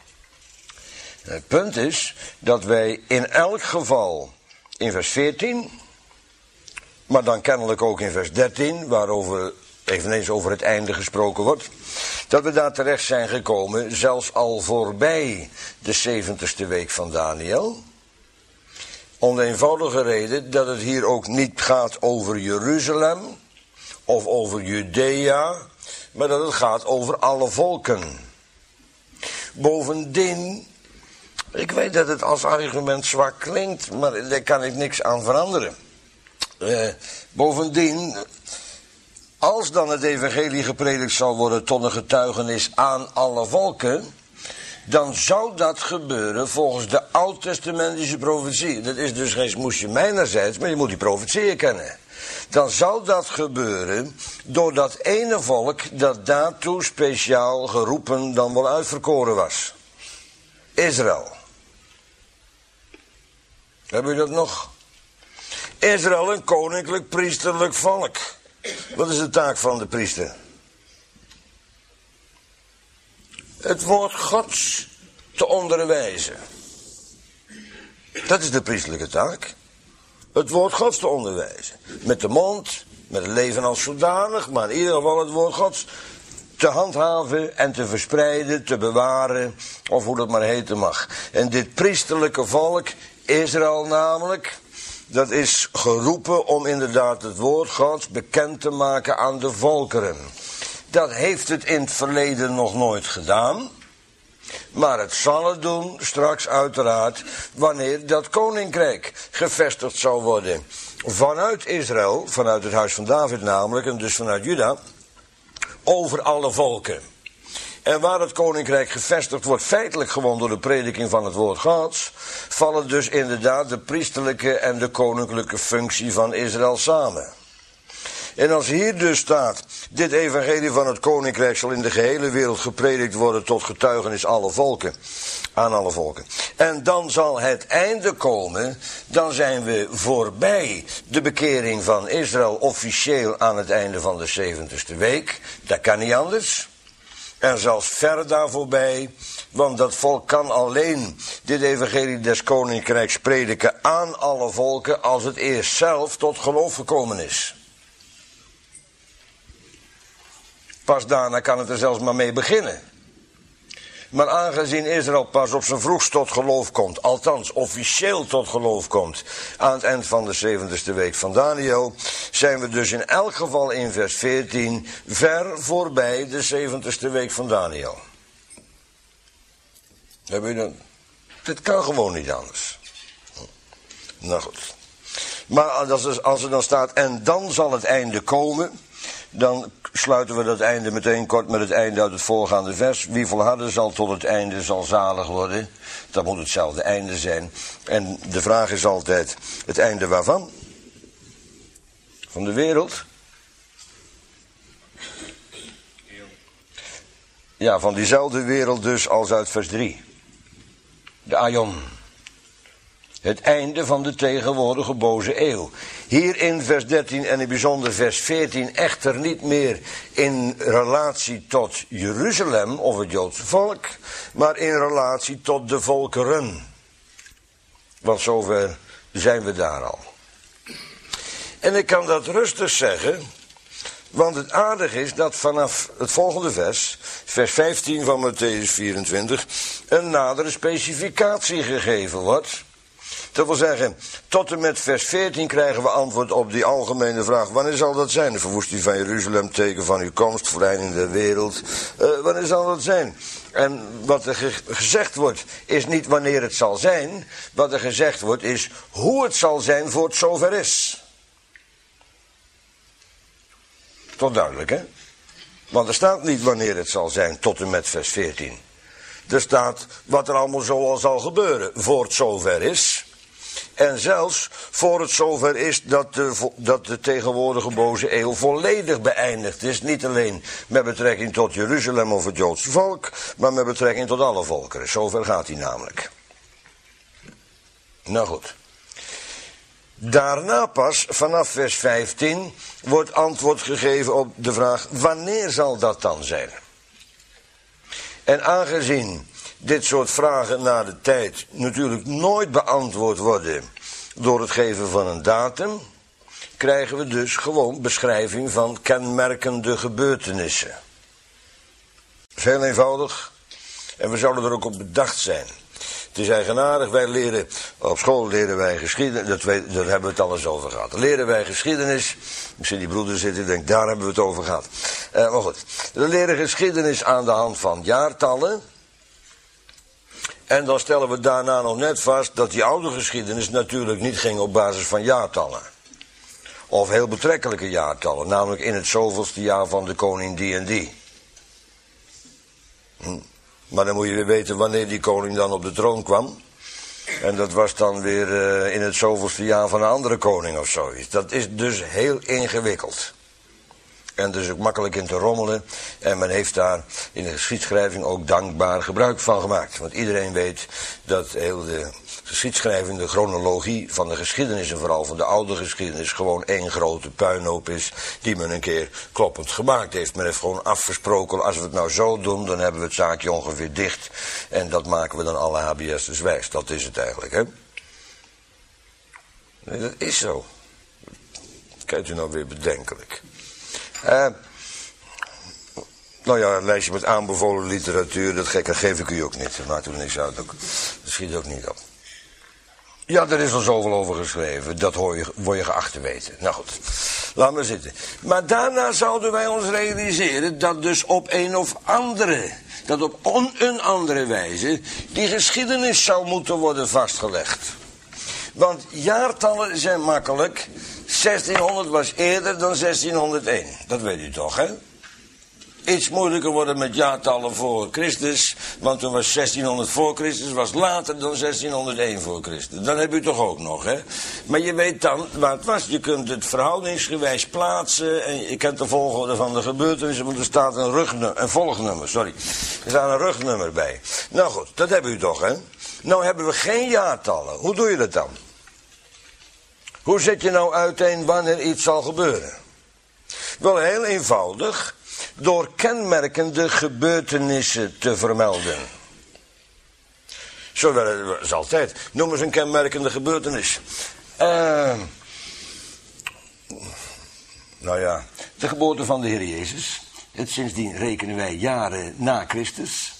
Het punt is dat wij in elk geval in vers 14, maar dan kennelijk ook in vers 13, waarover eveneens over het einde gesproken wordt, dat we daar terecht zijn gekomen, zelfs al voorbij de 70ste week van Daniel. Om de eenvoudige reden dat het hier ook niet gaat over Jeruzalem of over Judea, maar dat het gaat over alle volken. Bovendien, ik weet dat het als argument zwak klinkt, maar daar kan ik niks aan veranderen. Bovendien, als dan het evangelie gepredikt zal worden tot een getuigenis aan alle volken, dan zou dat gebeuren volgens de oud-testamentische profetie. Dat is dus geen smoesje mijnerzijds, maar je moet die profetieën kennen. Dan zou dat gebeuren door dat ene volk dat daartoe speciaal geroepen dan wel uitverkoren was. Israël. Hebben jullie dat nog? Israël, een koninklijk priesterlijk volk. Wat is de taak van de priester? Het woord Gods te onderwijzen. Dat is de priesterlijke taak. Het woord Gods te onderwijzen. Met de mond, met het leven als zodanig, maar in ieder geval het woord Gods te handhaven en te verspreiden, te bewaren, of hoe dat maar heten mag. En dit priesterlijke volk, Israël namelijk, dat is geroepen om inderdaad het woord Gods bekend te maken aan de volkeren. Dat heeft het in het verleden nog nooit gedaan. Maar het zal het doen, straks uiteraard, wanneer dat koninkrijk gevestigd zal worden. Vanuit Israël, vanuit het huis van David namelijk, en dus vanuit Juda, over alle volken. En waar het koninkrijk gevestigd wordt, feitelijk gewoon door de prediking van het woord Gods, vallen dus inderdaad de priesterlijke en de koninklijke functie van Israël samen. En als hier dus staat, dit evangelie van het koninkrijk zal in de gehele wereld gepredikt worden tot getuigenis alle volken, aan alle volken. En dan zal het einde komen, dan zijn we voorbij de bekering van Israël officieel aan het einde van de 70ste week. Dat kan niet anders. En zelfs ver daar voorbij, want dat volk kan alleen dit evangelie des koninkrijks prediken aan alle volken als het eerst zelf tot geloof gekomen is. Pas daarna kan het er zelfs maar mee beginnen. Maar aangezien Israël pas op zijn vroegst tot geloof komt, althans officieel tot geloof komt, aan het eind van de 70ste week van Daniel, zijn we dus in elk geval in vers 14 ver voorbij de 70ste week van Daniel. Heb je dat? Dit kan gewoon niet anders. Nou goed. Maar als er dan staat, en dan zal het einde komen, dan sluiten we dat einde meteen kort met het einde uit het voorgaande vers. Wie volharden zal tot het einde zal zalig worden. Dat moet hetzelfde einde zijn. En de vraag is altijd, het einde waarvan? Van de wereld? Ja, van diezelfde wereld dus als uit vers 3. De aion. Het einde van de tegenwoordige boze eeuw. Hier in vers 13 en in bijzonder vers 14 echter niet meer in relatie tot Jeruzalem of het Joodse volk, maar in relatie tot de volkeren. Want zover zijn we daar al. En ik kan dat rustig zeggen, Want het aardige is dat vanaf het volgende vers, vers 15 van Mattheüs 24, een nadere specificatie gegeven wordt. Dat wil zeggen, tot en met vers 14 krijgen we antwoord op die algemene vraag: wanneer zal dat zijn? De verwoesting van Jeruzalem, teken van uw komst, verleiding der wereld. Wanneer zal dat zijn? En wat er gezegd wordt, is niet wanneer het zal zijn. Wat er gezegd wordt, is hoe het zal zijn voor het zover is. Tot duidelijk, hè? Want er staat niet wanneer het zal zijn, tot en met vers 14. Er staat wat er allemaal zo al zal gebeuren, voor het zover is. En zelfs voor het zover is dat de tegenwoordige boze eeuw volledig beëindigd is. Niet alleen met betrekking tot Jeruzalem of het Joodse volk, maar met betrekking tot alle volkeren. Zover gaat hij namelijk. Nou goed. Daarna pas, vanaf vers 15, wordt antwoord gegeven op de vraag: wanneer zal dat dan zijn? En aangezien dit soort vragen naar de tijd natuurlijk nooit beantwoord worden door het geven van een datum, krijgen we dus gewoon beschrijving van kenmerkende gebeurtenissen. Heel eenvoudig, en we zouden er ook op bedacht zijn. Het is eigenaardig, op school leren wij geschiedenis, daar hebben we het al eens over gehad. Leren wij geschiedenis, ik zie die broeder zitten, ik denk daar hebben we het over gehad. Maar goed, we leren geschiedenis aan de hand van jaartallen. En dan stellen we daarna nog net vast dat die oude geschiedenis natuurlijk niet ging op basis van jaartallen. Of heel betrekkelijke jaartallen, namelijk in het zoveelste jaar van de koning die en die. Maar dan moet je weer weten wanneer die koning dan op de troon kwam. En dat was dan weer in het zoveelste jaar van een andere koning of zoiets. Dat is dus heel ingewikkeld. En er is ook makkelijk in te rommelen. En men heeft daar in de geschiedschrijving ook dankbaar gebruik van gemaakt. Want iedereen weet dat heel de geschiedschrijving, de chronologie van de geschiedenis en vooral van de oude geschiedenis gewoon één grote puinhoop is die men een keer kloppend gemaakt heeft. Men heeft gewoon afgesproken, als we het nou zo doen, dan hebben we het zaakje ongeveer dicht. En dat maken we dan alle HBS'ers wijs. Dat is het eigenlijk, hè? Nee, dat is zo. Kijkt u nou weer bedenkelijk. Nou ja, een lijstje met aanbevolen literatuur, dat geef ik u ook niet. Dat maakt er niks uit, dat schiet ook niet op. Ja, er is al zoveel over geschreven, dat word je geacht te weten. Nou goed, laat maar zitten. Maar daarna zouden wij ons realiseren dat dus op een andere wijze die geschiedenis zou moeten worden vastgelegd. Want jaartallen zijn makkelijk. 1600 was eerder dan 1601. Dat weet u toch, hè? Iets moeilijker worden met jaartallen voor Christus. Want toen was 1600 voor Christus, was later dan 1601 voor Christus. Dan heb u toch ook nog, hè? Maar je weet dan waar het was. Je kunt het verhoudingsgewijs plaatsen. En je kent de volgorde van de gebeurtenissen. Want er staat een volgnummer, sorry. Er staat een rugnummer bij. Nou goed, dat hebben u toch, hè? Nou hebben we geen jaartallen. Hoe doe je dat dan? Hoe zet je nou uiteen wanneer iets zal gebeuren? Wel heel eenvoudig, door kenmerkende gebeurtenissen te vermelden. Zo wel is altijd. Noem eens een kenmerkende gebeurtenis. Nou ja, de geboorte van de Heer Jezus. En sindsdien rekenen wij jaren na Christus.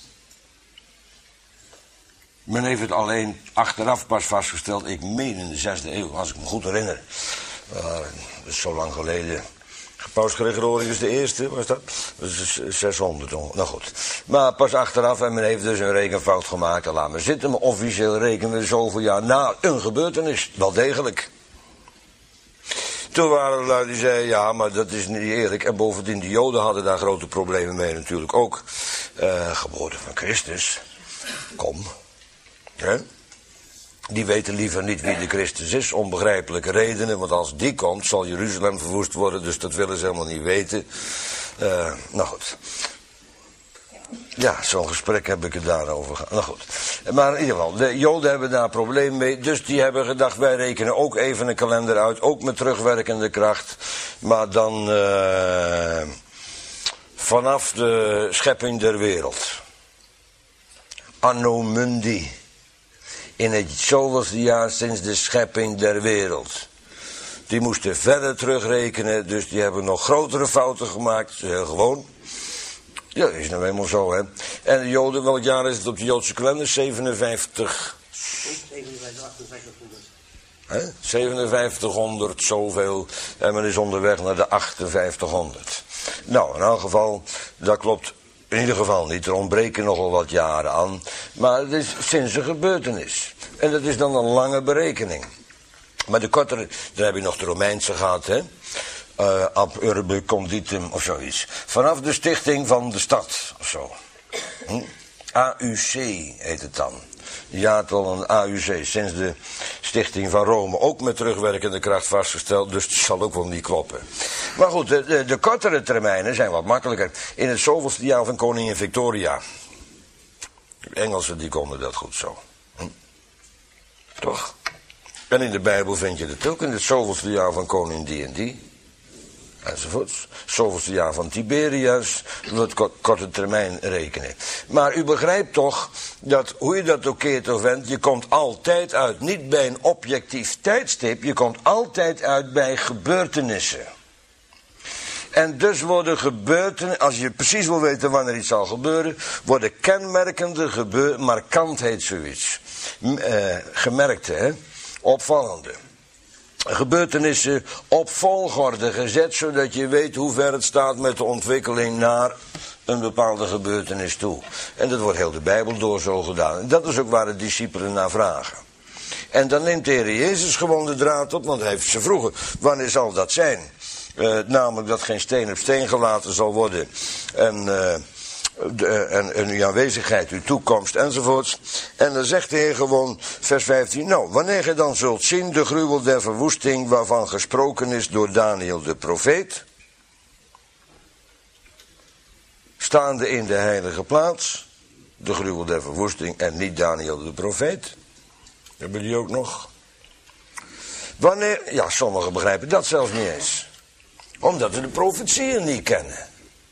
Men heeft het alleen achteraf pas vastgesteld, ik meen in de 6e eeuw, als ik me goed herinner. Dat is zo lang geleden. Paus Gregorius de Eerste, was dat? Dat is 600, nou goed. Maar pas achteraf, en men heeft dus een rekenfout gemaakt, en laat maar zitten. Maar officieel rekenen we zoveel jaar na een gebeurtenis, wel degelijk. Toen waren er lui die zeiden, ja, maar dat is niet eerlijk. En bovendien, de Joden hadden daar grote problemen mee natuurlijk ook. Geboorte van Christus, kom. He? Die weten liever niet wie de Christus is, onbegrijpelijke redenen, want als die komt zal Jeruzalem verwoest worden, dus dat willen ze helemaal niet weten. Nou goed. Ja, zo'n gesprek heb ik het daarover gehad. Nou goed. Maar in ieder geval, de Joden hebben daar een probleem mee, dus die hebben gedacht, wij rekenen ook even een kalender uit, ook met terugwerkende kracht, maar dan vanaf de schepping der wereld. Anno Mundi. In het zoveelste jaar sinds de schepping der wereld. Die moesten verder terugrekenen, dus die hebben nog grotere fouten gemaakt. Gewoon. Ja, dat is nou eenmaal zo, hè. En de Joden, welk jaar is het op de Joodse kalender? 57... 5700, zoveel. En men is onderweg naar de 5800. Nou, in elk geval, dat klopt in ieder geval niet. Er ontbreken nogal wat jaren aan. Maar het is sinds een gebeurtenis. En dat is dan een lange berekening. Maar de kortere, dan heb je nog de Romeinse gehad, hè. Ab urbe conditum of zoiets. Vanaf de stichting van de stad, of zo. AUC heet het dan. Jaartal een AUC, sinds de stichting van Rome, ook met terugwerkende kracht vastgesteld, dus het zal ook wel niet kloppen. Maar goed, de kortere termijnen zijn wat makkelijker. In het zoveelste jaar van koningin Victoria. De Engelsen die konden dat goed zo. Toch? En in de Bijbel vind je het ook, in het zoveelste jaar van koning die en die. Enzovoorts. Zoveelste jaar van Tiberius, wat korte termijn rekenen. Maar u begrijpt toch dat, hoe je dat ook keert of wendt, je komt altijd uit, niet bij een objectief tijdstip, je komt altijd uit bij gebeurtenissen. En dus worden gebeurtenissen, als je precies wil weten wanneer iets zal gebeuren, worden kenmerkende markant heet zoiets. Gemerkte, hè? Opvallende. Gebeurtenissen op volgorde gezet, zodat je weet hoe ver het staat met de ontwikkeling naar een bepaalde gebeurtenis toe. En dat wordt heel de Bijbel door zo gedaan. En dat is ook waar de discipelen naar vragen. En dan neemt de Heer Jezus gewoon de draad op, want hij heeft ze vroegen, wanneer zal dat zijn? Namelijk dat geen steen op steen gelaten zal worden en uw aanwezigheid, uw toekomst enzovoorts. En dan zegt de Heer gewoon, vers 15, nou, wanneer je dan zult zien de gruwel der verwoesting waarvan gesproken is door Daniel de profeet, staande in de heilige plaats, de gruwel der verwoesting en niet Daniel de profeet. Hebben die ook nog? Wanneer, ja, sommigen begrijpen dat zelfs niet eens. Omdat we de profetieën niet kennen.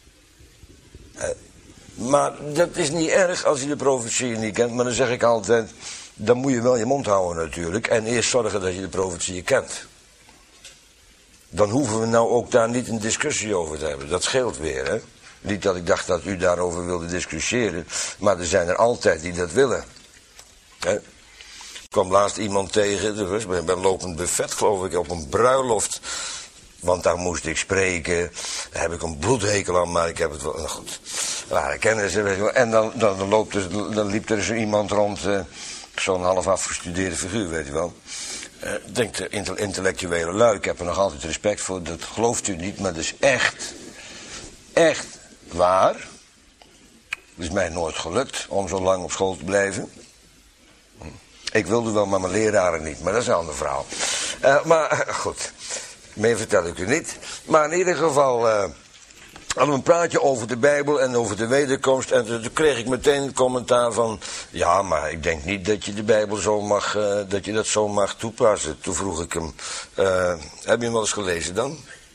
Maar dat is niet erg als je de profetieën niet kent. Maar dan zeg ik altijd, dan moet je wel je mond houden natuurlijk. En eerst zorgen dat je de profetieën kent. Dan hoeven we nou ook daar niet een discussie over te hebben. Dat scheelt weer, hè. Niet dat ik dacht dat u daarover wilde discussiëren. Maar er zijn er altijd die dat willen. Hè? Ik kwam laatst iemand tegen, dus bij een lopend buffet geloof ik, op een bruiloft. Want daar moest ik spreken. Daar heb ik een bloedhekel aan, maar ik heb het wel. Nou goed. Maar kennen ze, weet je wel. En dan liep er zo iemand rond. Zo'n half afgestudeerde figuur, weet je wel. Denk de intellectuele lui. Ik heb er nog altijd respect voor. Dat gelooft u niet, maar dat is echt waar. Het is mij nooit gelukt om zo lang op school te blijven. Ik wilde wel, maar mijn leraren niet. Maar dat is een ander verhaal. Maar goed. Meer vertel ik u niet. Maar in ieder geval hadden we een praatje over de Bijbel en over de wederkomst. En toen kreeg ik meteen het commentaar van, ja, maar ik denk niet dat je de Bijbel zo mag, dat je dat zo mag toepassen. Toen vroeg ik hem, heb je hem wel eens gelezen dan?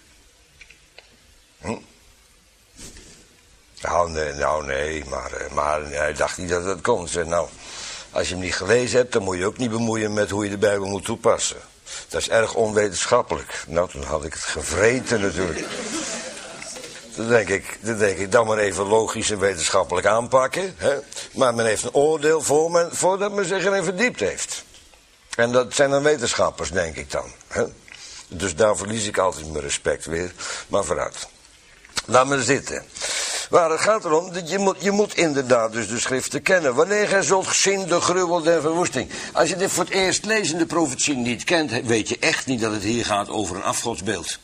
Nou nee, maar hij dacht niet dat dat kon. Hij zei, nou, als je hem niet gelezen hebt, dan moet je ook niet bemoeien met hoe je de Bijbel moet toepassen. Dat is erg onwetenschappelijk. Nou, toen had ik het gevreten natuurlijk. Dan denk ik, dan maar even logisch en wetenschappelijk aanpakken. Hè? Maar men heeft een oordeel voordat men zich erin verdiept heeft. En dat zijn dan wetenschappers, denk ik dan. Hè? Dus daar verlies ik altijd mijn respect weer. Maar vooruit. Laat me zitten. Maar het gaat erom, dat je moet inderdaad dus de schriften kennen. Wanneer gij zult zien de gruwel der verwoesting. Als je dit voor het eerst lezende profetie niet kent, weet je echt niet dat het hier gaat over een afgodsbeeld.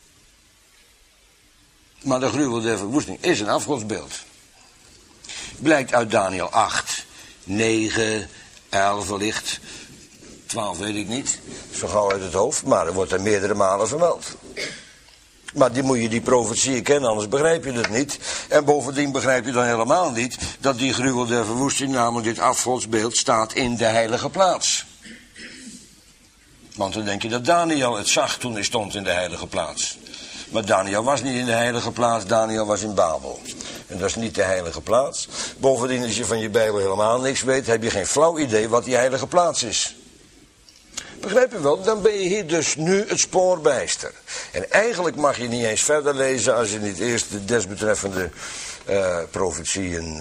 Maar de gruwel der verwoesting is een afgodsbeeld. Blijkt uit Daniel 8, 9, 11 wellicht, 12 weet ik niet. Zo gauw uit het hoofd, maar er wordt er meerdere malen vermeld. Maar die profetieën kennen, anders begrijp je het niet. En bovendien begrijp je dan helemaal niet dat die gruwel der verwoesting, namelijk dit afgodsbeeld, staat in de heilige plaats. Want dan denk je dat Daniel het zag toen hij stond in de heilige plaats. Maar Daniel was niet in de heilige plaats, Daniel was in Babel. En dat is niet de heilige plaats. Bovendien, als je van je Bijbel helemaal niks weet, heb je geen flauw idee wat die heilige plaats is. Begrijp je wel? Dan ben je hier dus nu het spoorbijster. En eigenlijk mag je niet eens verder lezen als je niet eerst de desbetreffende profetieën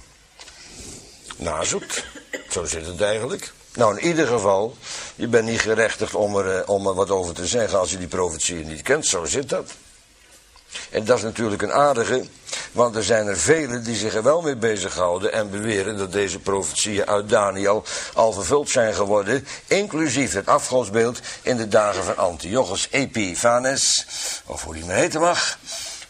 nazoekt. Zo zit het eigenlijk. Nou, in ieder geval, je bent niet gerechtigd om er wat over te zeggen als je die profetieën niet kent. Zo zit dat. En dat is natuurlijk een aardige, want er zijn er velen die zich er wel mee bezighouden en beweren dat deze profetieën uit Daniel al vervuld zijn geworden, inclusief het afgodsbeeld in de dagen van Antiochus Epiphanes, of hoe die maar heten mag.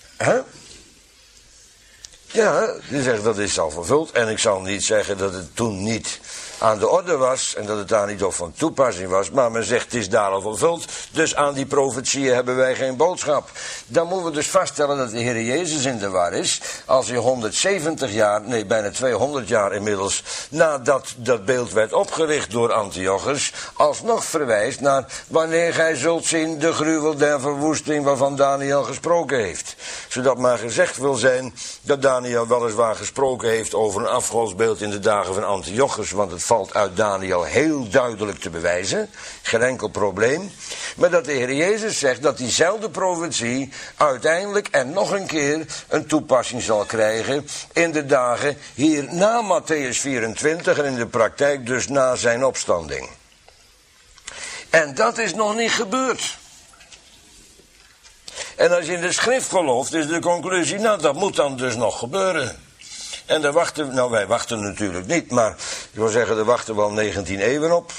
Ja, die zegt dat is al vervuld en ik zal niet zeggen dat het toen niet aan de orde was en dat het daar niet op van toepassing was, maar men zegt het is daar al vervuld, dus aan die profetieën hebben wij geen boodschap. Dan moeten we dus vaststellen dat de Heer Jezus in de war is, als hij 170 jaar, nee bijna 200 jaar inmiddels, nadat dat beeld werd opgericht door Antiochus, alsnog verwijst naar wanneer gij zult zien de gruwel der verwoesting waarvan Daniel gesproken heeft. Zodat maar gezegd wil zijn dat Daniel weliswaar gesproken heeft over een afgodsbeeld in de dagen van Antiochus, want het valt uit Daniel heel duidelijk te bewijzen, geen enkel probleem. Maar dat de Heer Jezus zegt dat diezelfde profetie uiteindelijk en nog een keer een toepassing zal krijgen in de dagen hier na Mattheüs 24 en in de praktijk dus na zijn opstanding. En dat is nog niet gebeurd. En als je in de schrift gelooft, is de conclusie, nou dat moet dan dus nog gebeuren. En daar wachten, nou wij wachten natuurlijk niet, maar ik wil zeggen, er wachten wel 19 eeuwen op.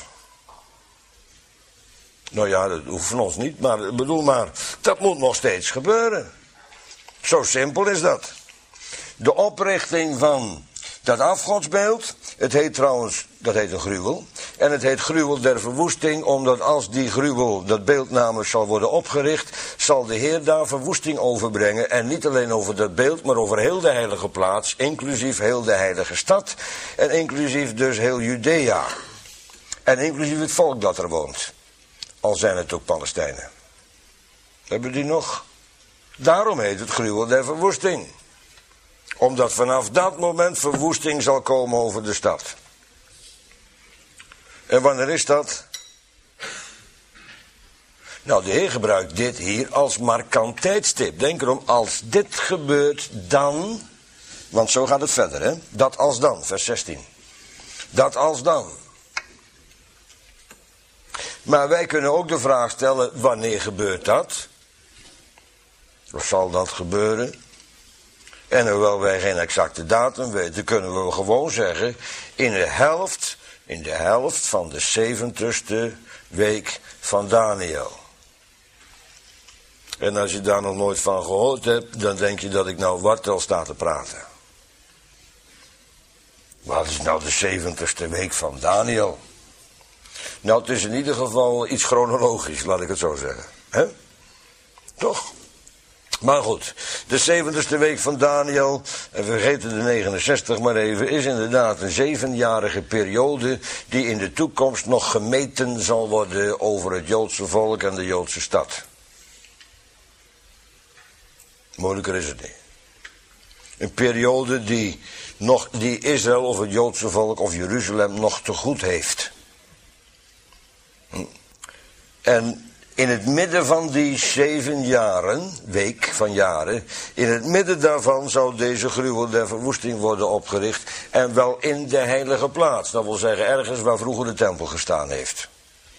Nou ja, dat hoeft van ons niet, maar ik bedoel maar, dat moet nog steeds gebeuren. Zo simpel is dat. De oprichting van dat afgodsbeeld, het heet trouwens, dat heet een gruwel. En het heet gruwel der verwoesting, omdat als die gruwel, dat beeld namelijk zal worden opgericht, zal de Heer daar verwoesting overbrengen. En niet alleen over dat beeld, maar over heel de heilige plaats, inclusief heel de heilige stad. En inclusief dus heel Judea. En inclusief het volk dat er woont. Al zijn het ook Palestijnen. Hebben die nog? Daarom heet het gruwel der verwoesting. Omdat vanaf dat moment verwoesting zal komen over de stad. En wanneer is dat? Nou, de Heer gebruikt dit hier als markant tijdstip. Denk erom, als dit gebeurt, dan... Want zo gaat het verder, hè? Dat als dan, vers 16. Dat als dan. Maar wij kunnen ook de vraag stellen, wanneer gebeurt dat? Of zal dat gebeuren? En hoewel wij geen exacte datum weten, kunnen we gewoon zeggen, in de helft van de 70ste week van Daniel. En als je daar nog nooit van gehoord hebt, dan denk je dat ik nou wartel sta te praten. Wat is nou de 70ste week van Daniel? Nou, het is in ieder geval iets chronologisch, laat ik het zo zeggen. Hè? Toch? Maar goed, de 70ste week van Daniel, en vergeten de 69 maar even, is inderdaad een 7-jarige periode die in de toekomst nog gemeten zal worden over het Joodse volk en de Joodse stad. Moeilijker is het niet. Een periode die Israël of het Joodse volk of Jeruzalem nog te goed heeft. En in het midden van die 7 jaren, week van jaren, in het midden daarvan zou deze gruwel der verwoesting worden opgericht. En wel in de heilige plaats. Dat wil zeggen ergens waar vroeger de tempel gestaan heeft.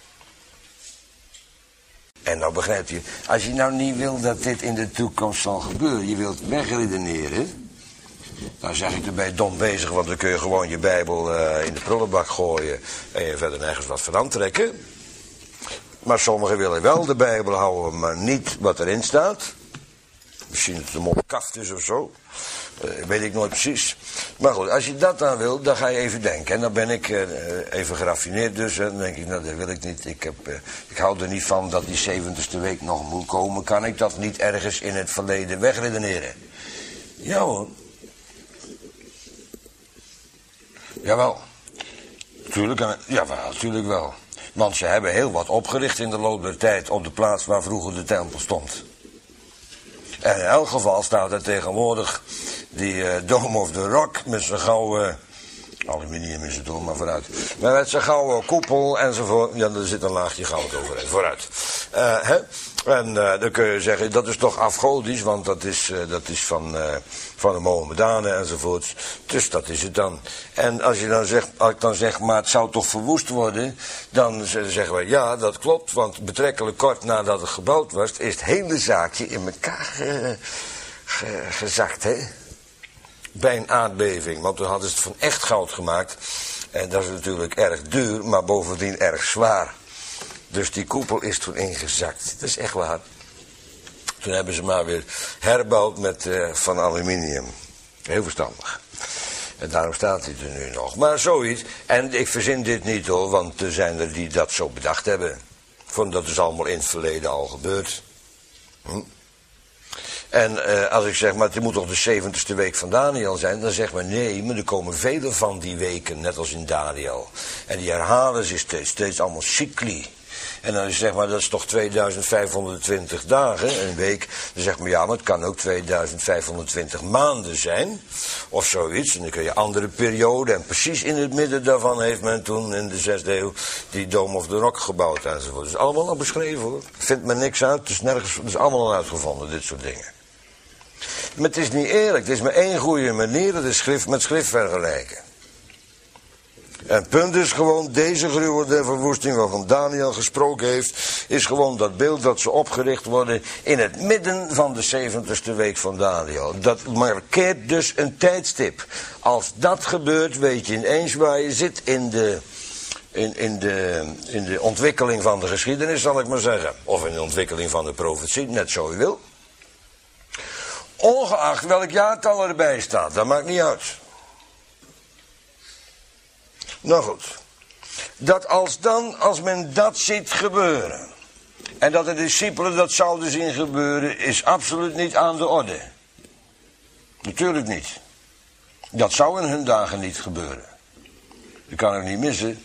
En nou begrijp je, als je nou niet wil dat dit in de toekomst zal gebeuren, je wilt wegredeneren, dan zeg ik erbij dom bezig, want dan kun je gewoon je Bijbel in de prullenbak gooien en je verder nergens wat van aantrekken. Maar sommigen willen wel de Bijbel houden, maar niet wat erin staat. Misschien dat het een mooi kaft is of zo. Weet ik nooit precies. Maar goed, als je dat dan wil, dan ga je even denken. En dan ben ik even geraffineerd dus. En dan denk ik, nou dat wil ik niet. Ik hou er niet van dat die 70ste week nog moet komen. Kan ik dat niet ergens in het verleden wegredeneren? Ja hoor. Jawel. Tuurlijk wel. Want ze hebben heel wat opgericht in de loop der tijd op de plaats waar vroeger de tempel stond. En in elk geval staat er tegenwoordig die Dome of the Rock met zijn gouden Aluminium is het hoor, maar vooruit. Maar met zijn gouden koepel enzovoort. Ja, er zit een laagje goud overheen. Vooruit. En dan kun je zeggen, dat is toch afgodisch, want dat is van de Mohammedanen enzovoort. Dus dat is het dan. En als ik dan zeg, maar het zou toch verwoest worden, dan zeggen we, ja, dat klopt, want betrekkelijk kort nadat het gebouwd was, is het hele zaakje in elkaar gezakt, hè. Bij een aardbeving, want toen hadden ze het van echt goud gemaakt. En dat is natuurlijk erg duur, maar bovendien erg zwaar. Dus die koepel is toen ingezakt. Dat is echt waar. Toen hebben ze maar weer herbouwd met van aluminium. Heel verstandig. En daarom staat hij er nu nog. Maar zoiets. En ik verzin dit niet hoor, want er zijn er die dat zo bedacht hebben. Dat is allemaal in het verleden al gebeurd. En als ik zeg, maar het moet toch de 70ste week van Daniel zijn, dan zeg maar nee, maar er komen vele van die weken, net als in Daniel. En die herhalen zich steeds allemaal cycli. En dan zeg maar, dat is toch 2520 dagen, een week. Dan zeg maar, ja, maar het kan ook 2520 maanden zijn. Of zoiets. En dan kun je andere perioden. En precies in het midden daarvan heeft men toen in de 6e eeuw die Dome of the Rock gebouwd enzovoort. Dat is allemaal al beschreven hoor. Vindt men niks uit. Het is allemaal al uitgevonden, dit soort dingen. Maar het is niet eerlijk. Het is maar één goede manier. Dat is schrift met schrift vergelijken. En het punt is gewoon, deze gruwel der verwoesting waarvan Daniel gesproken heeft, is gewoon dat beeld dat ze opgericht worden in het midden van de 70ste week van Daniel. Dat markeert dus een tijdstip. Als dat gebeurt, weet je ineens waar je zit in de ontwikkeling van de geschiedenis, zal ik maar zeggen. Of in de ontwikkeling van de profetie, net zo u wil. Ongeacht welk jaartal erbij staat, dat maakt niet uit. Nou goed, dat als men dat ziet gebeuren, en dat de discipelen dat zouden zien gebeuren, is absoluut niet aan de orde. Natuurlijk niet. Dat zou in hun dagen niet gebeuren. Je kan het niet missen.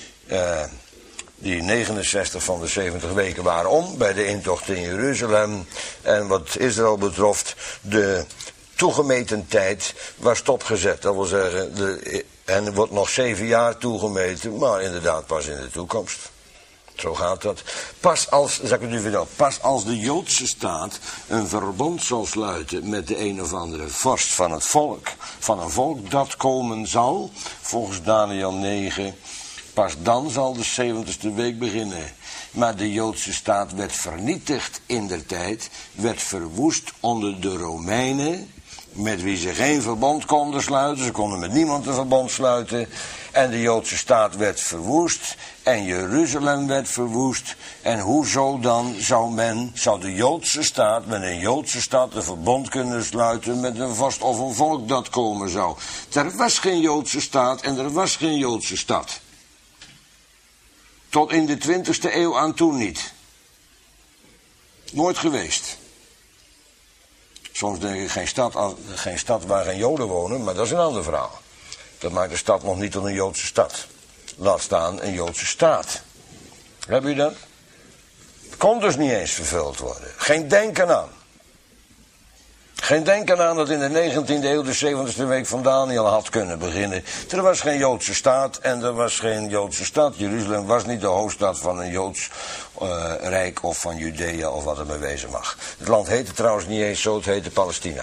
Die 69 van de 70 weken waren om bij de intocht in Jeruzalem. En wat Israël betrof, de toegemeten tijd was stopgezet. Dat wil zeggen, en er wordt nog 7 jaar toegemeten, maar inderdaad pas in de toekomst. Zo gaat dat. Pas als de Joodse staat een verbond zal sluiten met de een of andere vorst van het volk, van een volk dat komen zal, volgens Daniel 9, pas dan zal de 70ste week beginnen. Maar de Joodse staat werd vernietigd indertijd, werd verwoest onder de Romeinen, met wie ze geen verbond konden sluiten. Ze konden met niemand een verbond sluiten. En de Joodse staat werd verwoest. En Jeruzalem werd verwoest. En hoezo dan zou de Joodse staat met een Joodse stad een verbond kunnen sluiten met een vorst of een volk dat komen zou? Er was geen Joodse staat en er was geen Joodse stad. Tot in de 20e eeuw aan toe niet. Nooit geweest. Soms denk ik geen stad waar geen Joden wonen, maar dat is een ander verhaal. Dat maakt de stad nog niet tot een Joodse stad. Laat staan een Joodse staat. Heb je dat? Het kon dus niet eens vervuld worden. Geen denken aan. Geen denken aan dat in de 19e eeuw de 70ste week van Daniel had kunnen beginnen. Er was geen Joodse staat en er was geen Joodse stad. Jeruzalem was niet de hoofdstad van een Joods rijk of van Judea of wat het maar wezen mag. Het land heette trouwens niet eens zo, het heette Palestina.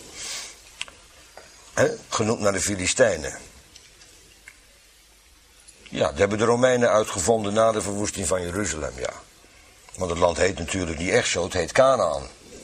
Genoemd naar de Filistijnen. Ja, dat hebben de Romeinen uitgevonden na de verwoesting van Jeruzalem, ja. Want het land heet natuurlijk niet echt zo, het heet Kanaan.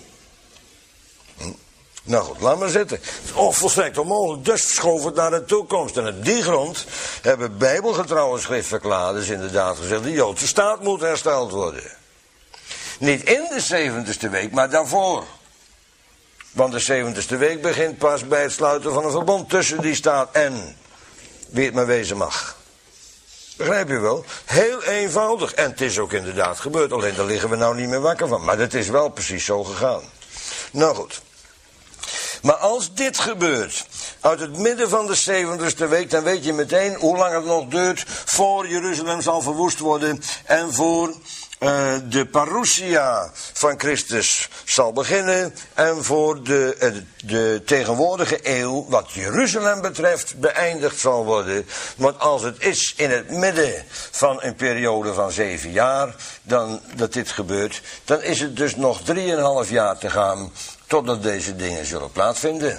Nou goed, laat maar zitten. Het is volstrekt onmogelijk, dus verschoven het naar de toekomst. En op die grond hebben bijbelgetrouwe schriftverklaarders inderdaad gezegd, de Joodse staat moet hersteld worden. Niet in de 70ste week, maar daarvoor. Want de 70ste week begint pas bij het sluiten van een verbond tussen die staat en wie het maar wezen mag. Begrijp je wel? Heel eenvoudig. En het is ook inderdaad gebeurd, alleen daar liggen we nou niet meer wakker van. Maar het is wel precies zo gegaan. Nou goed. Maar als dit gebeurt, uit het midden van de 70ste week, dan weet je meteen hoe lang het nog duurt voor Jeruzalem zal verwoest worden en voor de parousia van Christus zal beginnen en voor de tegenwoordige eeuw, wat Jeruzalem betreft, beëindigd zal worden. Want als het is in het midden van een periode van 7 jaar, dat dit gebeurt, dan is het dus nog 3,5 jaar te gaan totdat deze dingen zullen plaatsvinden.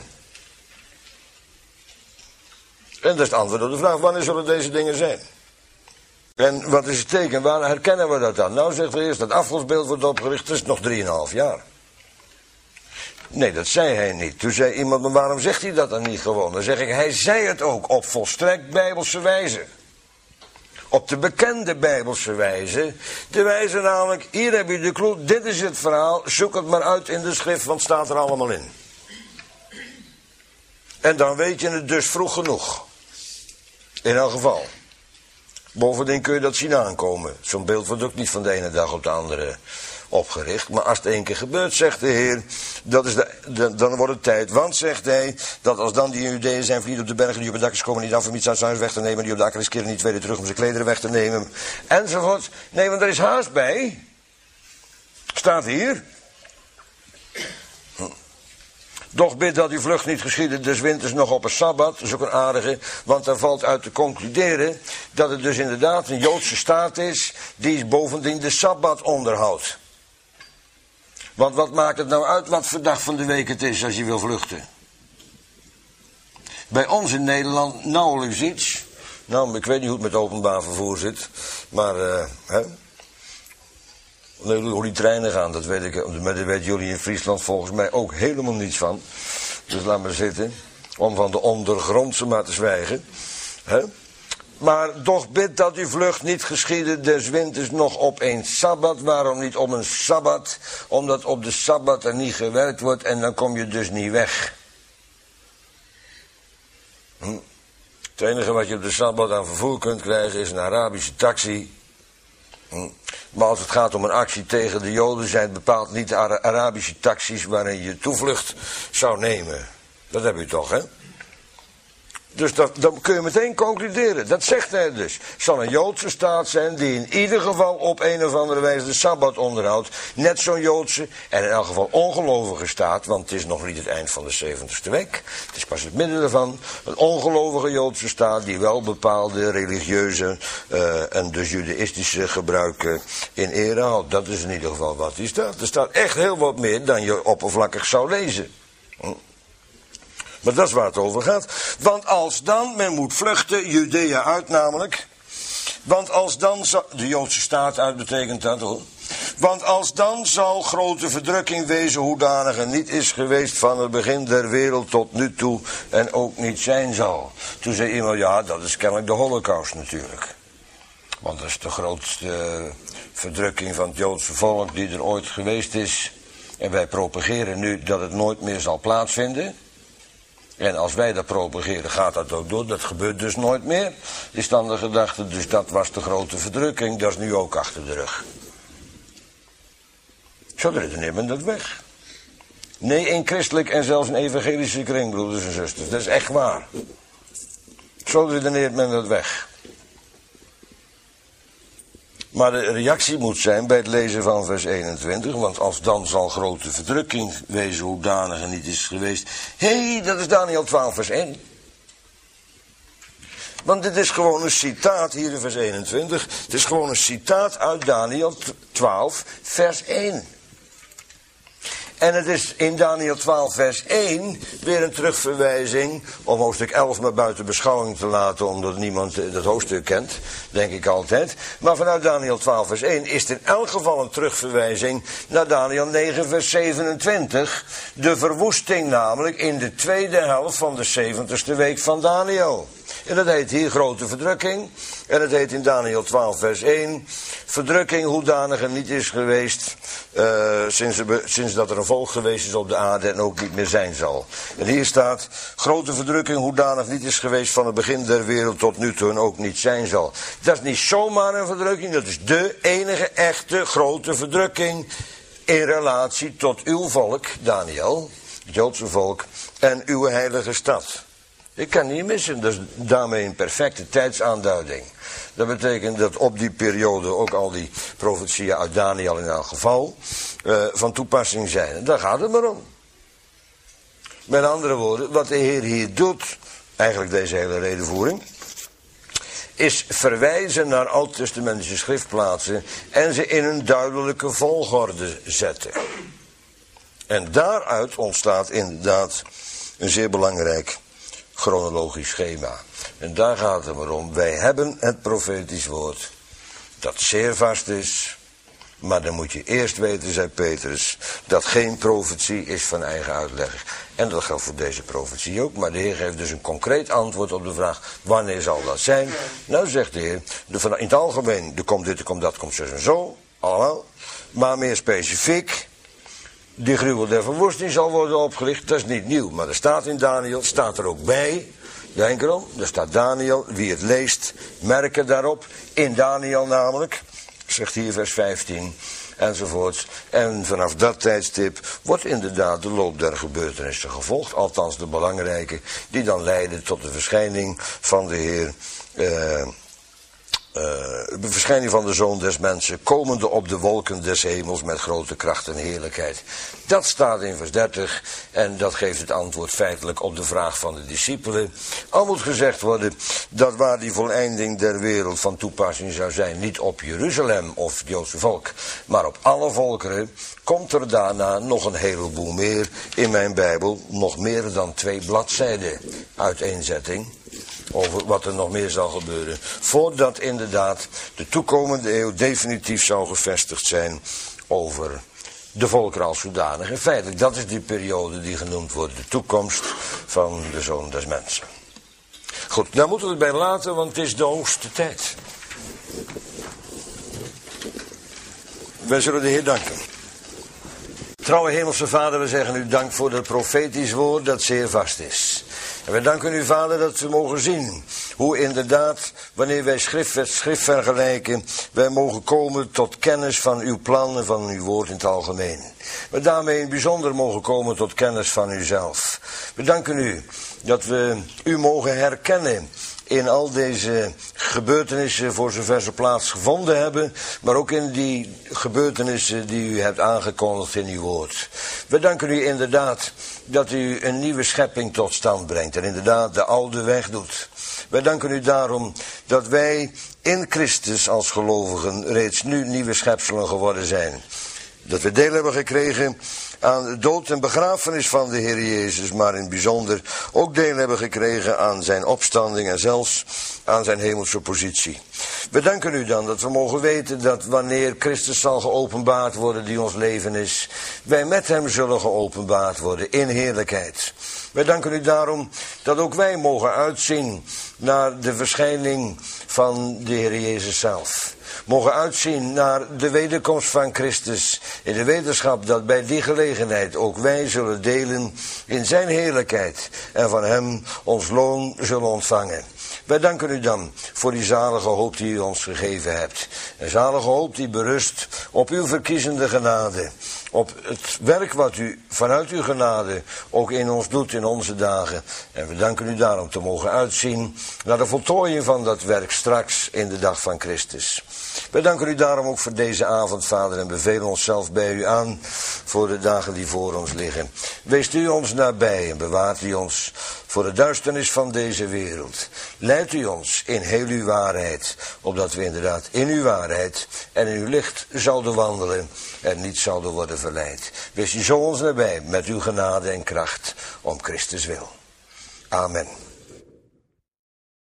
En dat is het antwoord op de vraag, wanneer zullen deze dingen zijn? En wat is het teken? Waar herkennen we dat dan? Nou, zegt hij eerst, dat afgodsbeeld wordt opgericht, dat is nog 3,5 jaar. Nee, dat zei hij niet. Toen zei iemand, maar waarom zegt hij dat dan niet gewoon? Dan zeg ik, hij zei het ook op volstrekt bijbelse wijze. Op de bekende bijbelse wijze. De wijze namelijk, hier heb je de clue, dit is het verhaal, zoek het maar uit in de schrift, want het staat er allemaal in. En dan weet je het dus vroeg genoeg. In elk geval. Bovendien kun je dat zien aankomen. Zo'n beeld wordt ook niet van de ene dag op de andere opgericht. Maar als het 1 keer gebeurt, zegt de Heer, dan wordt het tijd. Want, zegt hij, dat als dan die in Judeeën zijn vliegen op de bergen, die op het dak is komen niet af om iets uit zijn huis weg te nemen, die op de akker is keren niet weer terug om zijn klederen weg te nemen, enzovoort. Nee, want er is haast bij. Staat hier. Doch bid dat uw vlucht niet geschiedde des winters nog op een Sabbat. Dat is ook een aardige, want daar valt uit te concluderen dat het dus inderdaad een Joodse staat is die bovendien de Sabbat onderhoudt. Want wat maakt het nou uit wat voor dag van de week het is als je wil vluchten? Bij ons in Nederland nauwelijks iets. Nou, ik weet niet hoe het met openbaar vervoer zit, maar hoe die treinen gaan, dat weet ik. Maar daar weten jullie in Friesland volgens mij ook helemaal niets van. Dus laat maar zitten. Om van de ondergrondse maar te zwijgen. Maar doch bid dat uw vlucht niet geschiedde des winters nog op een Sabbat. Waarom niet op een Sabbat? Omdat op de Sabbat er niet gewerkt wordt en dan kom je dus niet weg. Het enige wat je op de Sabbat aan vervoer kunt krijgen is een Arabische taxi. Maar als het gaat om een actie tegen de Joden, zijn het bepaald niet de Arabische taxis waarin je toevlucht zou nemen. Dat heb je toch, hè? Dus dan kun je meteen concluderen. Dat zegt hij dus. Het zal een Joodse staat zijn die in ieder geval op een of andere wijze de Sabbat onderhoudt. Net zo'n Joodse en in elk geval ongelovige staat, want het is nog niet het eind van de 70ste week. Het is pas het midden ervan. Een ongelovige Joodse staat die wel bepaalde religieuze en dus judaïstische gebruiken in ere houdt. Dat is in ieder geval wat die staat. Er staat echt heel wat meer dan je oppervlakkig zou lezen. Maar dat is waar het over gaat. Want als dan, men moet vluchten, Judea uit namelijk. Want als dan, de Joodse staat uit betekent dat hoor. Want als dan zal grote verdrukking wezen hoedanige niet is geweest van het begin der wereld tot nu toe en ook niet zijn zal. Toen zei iemand, ja dat is kennelijk de Holocaust natuurlijk. Want dat is de grootste verdrukking van het Joodse volk die er ooit geweest is. En wij propageren nu dat het nooit meer zal plaatsvinden. En als wij dat propageren, gaat dat ook door. Dat gebeurt dus nooit meer. Is dan de gedachte, dus dat was de grote verdrukking. Dat is nu ook achter de rug. Zo redeneert men dat weg. Nee, in christelijk en zelfs in evangelische kring, broeders en zusters. Dat is echt waar. Zo redeneert men dat weg. Maar de reactie moet zijn bij het lezen van vers 21, want als dan zal grote verdrukking wezen hoedanige niet is geweest. Hé, dat is Daniel 12 vers 1. Want dit is gewoon een citaat hier in vers 21. Het is gewoon een citaat uit Daniel 12 vers 1. En het is in Daniel 12 vers 1 weer een terugverwijzing om hoofdstuk 11 maar buiten beschouwing te laten, omdat niemand dat hoofdstuk kent, denk ik altijd. Maar vanuit Daniel 12 vers 1 is het in elk geval een terugverwijzing naar Daniel 9 vers 27. De verwoesting namelijk in de tweede helft van de 70ste week van Daniel. En dat heet hier grote verdrukking. En het heet in Daniel 12 vers 1. Verdrukking hoedanige niet is geweest. Sinds dat er een volk geweest is op de aarde en ook niet meer zijn zal. En hier staat. Grote verdrukking hoedanig niet is geweest van het begin der wereld tot nu toe en ook niet zijn zal. Dat is niet zomaar een verdrukking. Dat is de enige echte grote verdrukking. In relatie tot uw volk, Daniel. Het Joodse volk. En uw heilige stad. Ik kan niet missen. Dat is daarmee een perfecte tijdsaanduiding. Dat betekent dat op die periode ook al die profetieën uit Daniel in elk geval van toepassing zijn. En daar gaat het maar om. Met andere woorden, wat de Heer hier doet, eigenlijk deze hele redenvoering, is verwijzen naar oud-testamentische schriftplaatsen en ze in een duidelijke volgorde zetten. En daaruit ontstaat inderdaad een zeer belangrijk chronologisch schema. En daar gaat het maar om. Wij hebben het profetisch woord dat zeer vast is. Maar dan moet je eerst weten, zei Petrus, dat geen profetie is van eigen uitleg. En dat geldt voor deze profetie ook. Maar de Heer geeft dus een concreet antwoord op de vraag, wanneer zal dat zijn? Nou zegt de Heer, in het algemeen, er komt dit, er komt dat, komt zo en zo, allemaal. Maar meer specifiek, die gruwel der verwoesting zal worden opgericht, dat is niet nieuw. Maar er staat in Daniel, staat er ook bij, denk erom, er staat Daniel, wie het leest, merken daarop, in Daniel namelijk, zegt hier vers 15, enzovoorts. En vanaf dat tijdstip wordt inderdaad de loop der gebeurtenissen gevolgd, althans de belangrijke, die dan leiden tot de verschijning van de Heer, de verschijning van de Zoon des Mensen, komende op de wolken des hemels met grote kracht en heerlijkheid. Dat staat in vers 30 en dat geeft het antwoord feitelijk op de vraag van de discipelen. Al moet gezegd worden dat waar die voleinding der wereld van toepassing zou zijn, niet op Jeruzalem of het Joodse volk, maar op alle volkeren, komt er daarna nog een heleboel meer in mijn Bijbel, nog meer dan 2 bladzijden uiteenzetting over wat er nog meer zal gebeuren, voordat inderdaad de toekomende eeuw definitief zou gevestigd zijn over de volkeren als zodanig. En feitelijk, dat is die periode die genoemd wordt, de toekomst van de Zoon des Mensen. Goed, daar moeten we het bij laten, want het is de hoogste tijd. Wij zullen de Heer danken. Trouwe Hemelse Vader, we zeggen u dank voor het profetisch woord dat zeer vast is. En wij danken u, Vader, dat we mogen zien hoe inderdaad, wanneer wij schrift met schrift vergelijken, wij mogen komen tot kennis van uw plan en van uw woord in het algemeen. Maar daarmee in het bijzonder mogen komen tot kennis van uzelf. We danken u dat we u mogen herkennen in al deze gebeurtenissen voor zover ze plaatsgevonden hebben, maar ook in die gebeurtenissen die u hebt aangekondigd in uw woord. We danken u inderdaad dat u een nieuwe schepping tot stand brengt en inderdaad de oude weg doet. Wij danken u daarom dat wij in Christus als gelovigen reeds nu nieuwe schepselen geworden zijn. Dat we deel hebben gekregen aan de dood en begrafenis van de Heer Jezus, maar in het bijzonder ook deel hebben gekregen aan zijn opstanding en zelfs aan zijn hemelse positie. We danken u dan dat we mogen weten dat wanneer Christus zal geopenbaard worden die ons leven is, wij met hem zullen geopenbaard worden in heerlijkheid. Wij danken u daarom dat ook wij mogen uitzien naar de verschijning van de Heer Jezus zelf. Mogen uitzien naar de wederkomst van Christus, in de wetenschap dat bij die gelegenheid ook wij zullen delen in zijn heerlijkheid en van hem ons loon zullen ontvangen. Wij danken u dan voor die zalige hoop die u ons gegeven hebt. Een zalige hoop die berust op uw verkiezende genade. Op het werk wat u vanuit uw genade ook in ons doet in onze dagen. En we danken u daarom te mogen uitzien naar de voltooiing van dat werk straks in de dag van Christus. We danken u daarom ook voor deze avond, Vader, en bevelen onszelf bij u aan voor de dagen die voor ons liggen. Weest u ons nabij en bewaart u ons voor de duisternis van deze wereld. Leidt u ons in heel uw waarheid, opdat we inderdaad in uw waarheid en in uw licht zouden wandelen en niet zouden worden verleid. Wees u zo ons nabij met uw genade en kracht om Christus wil. Amen.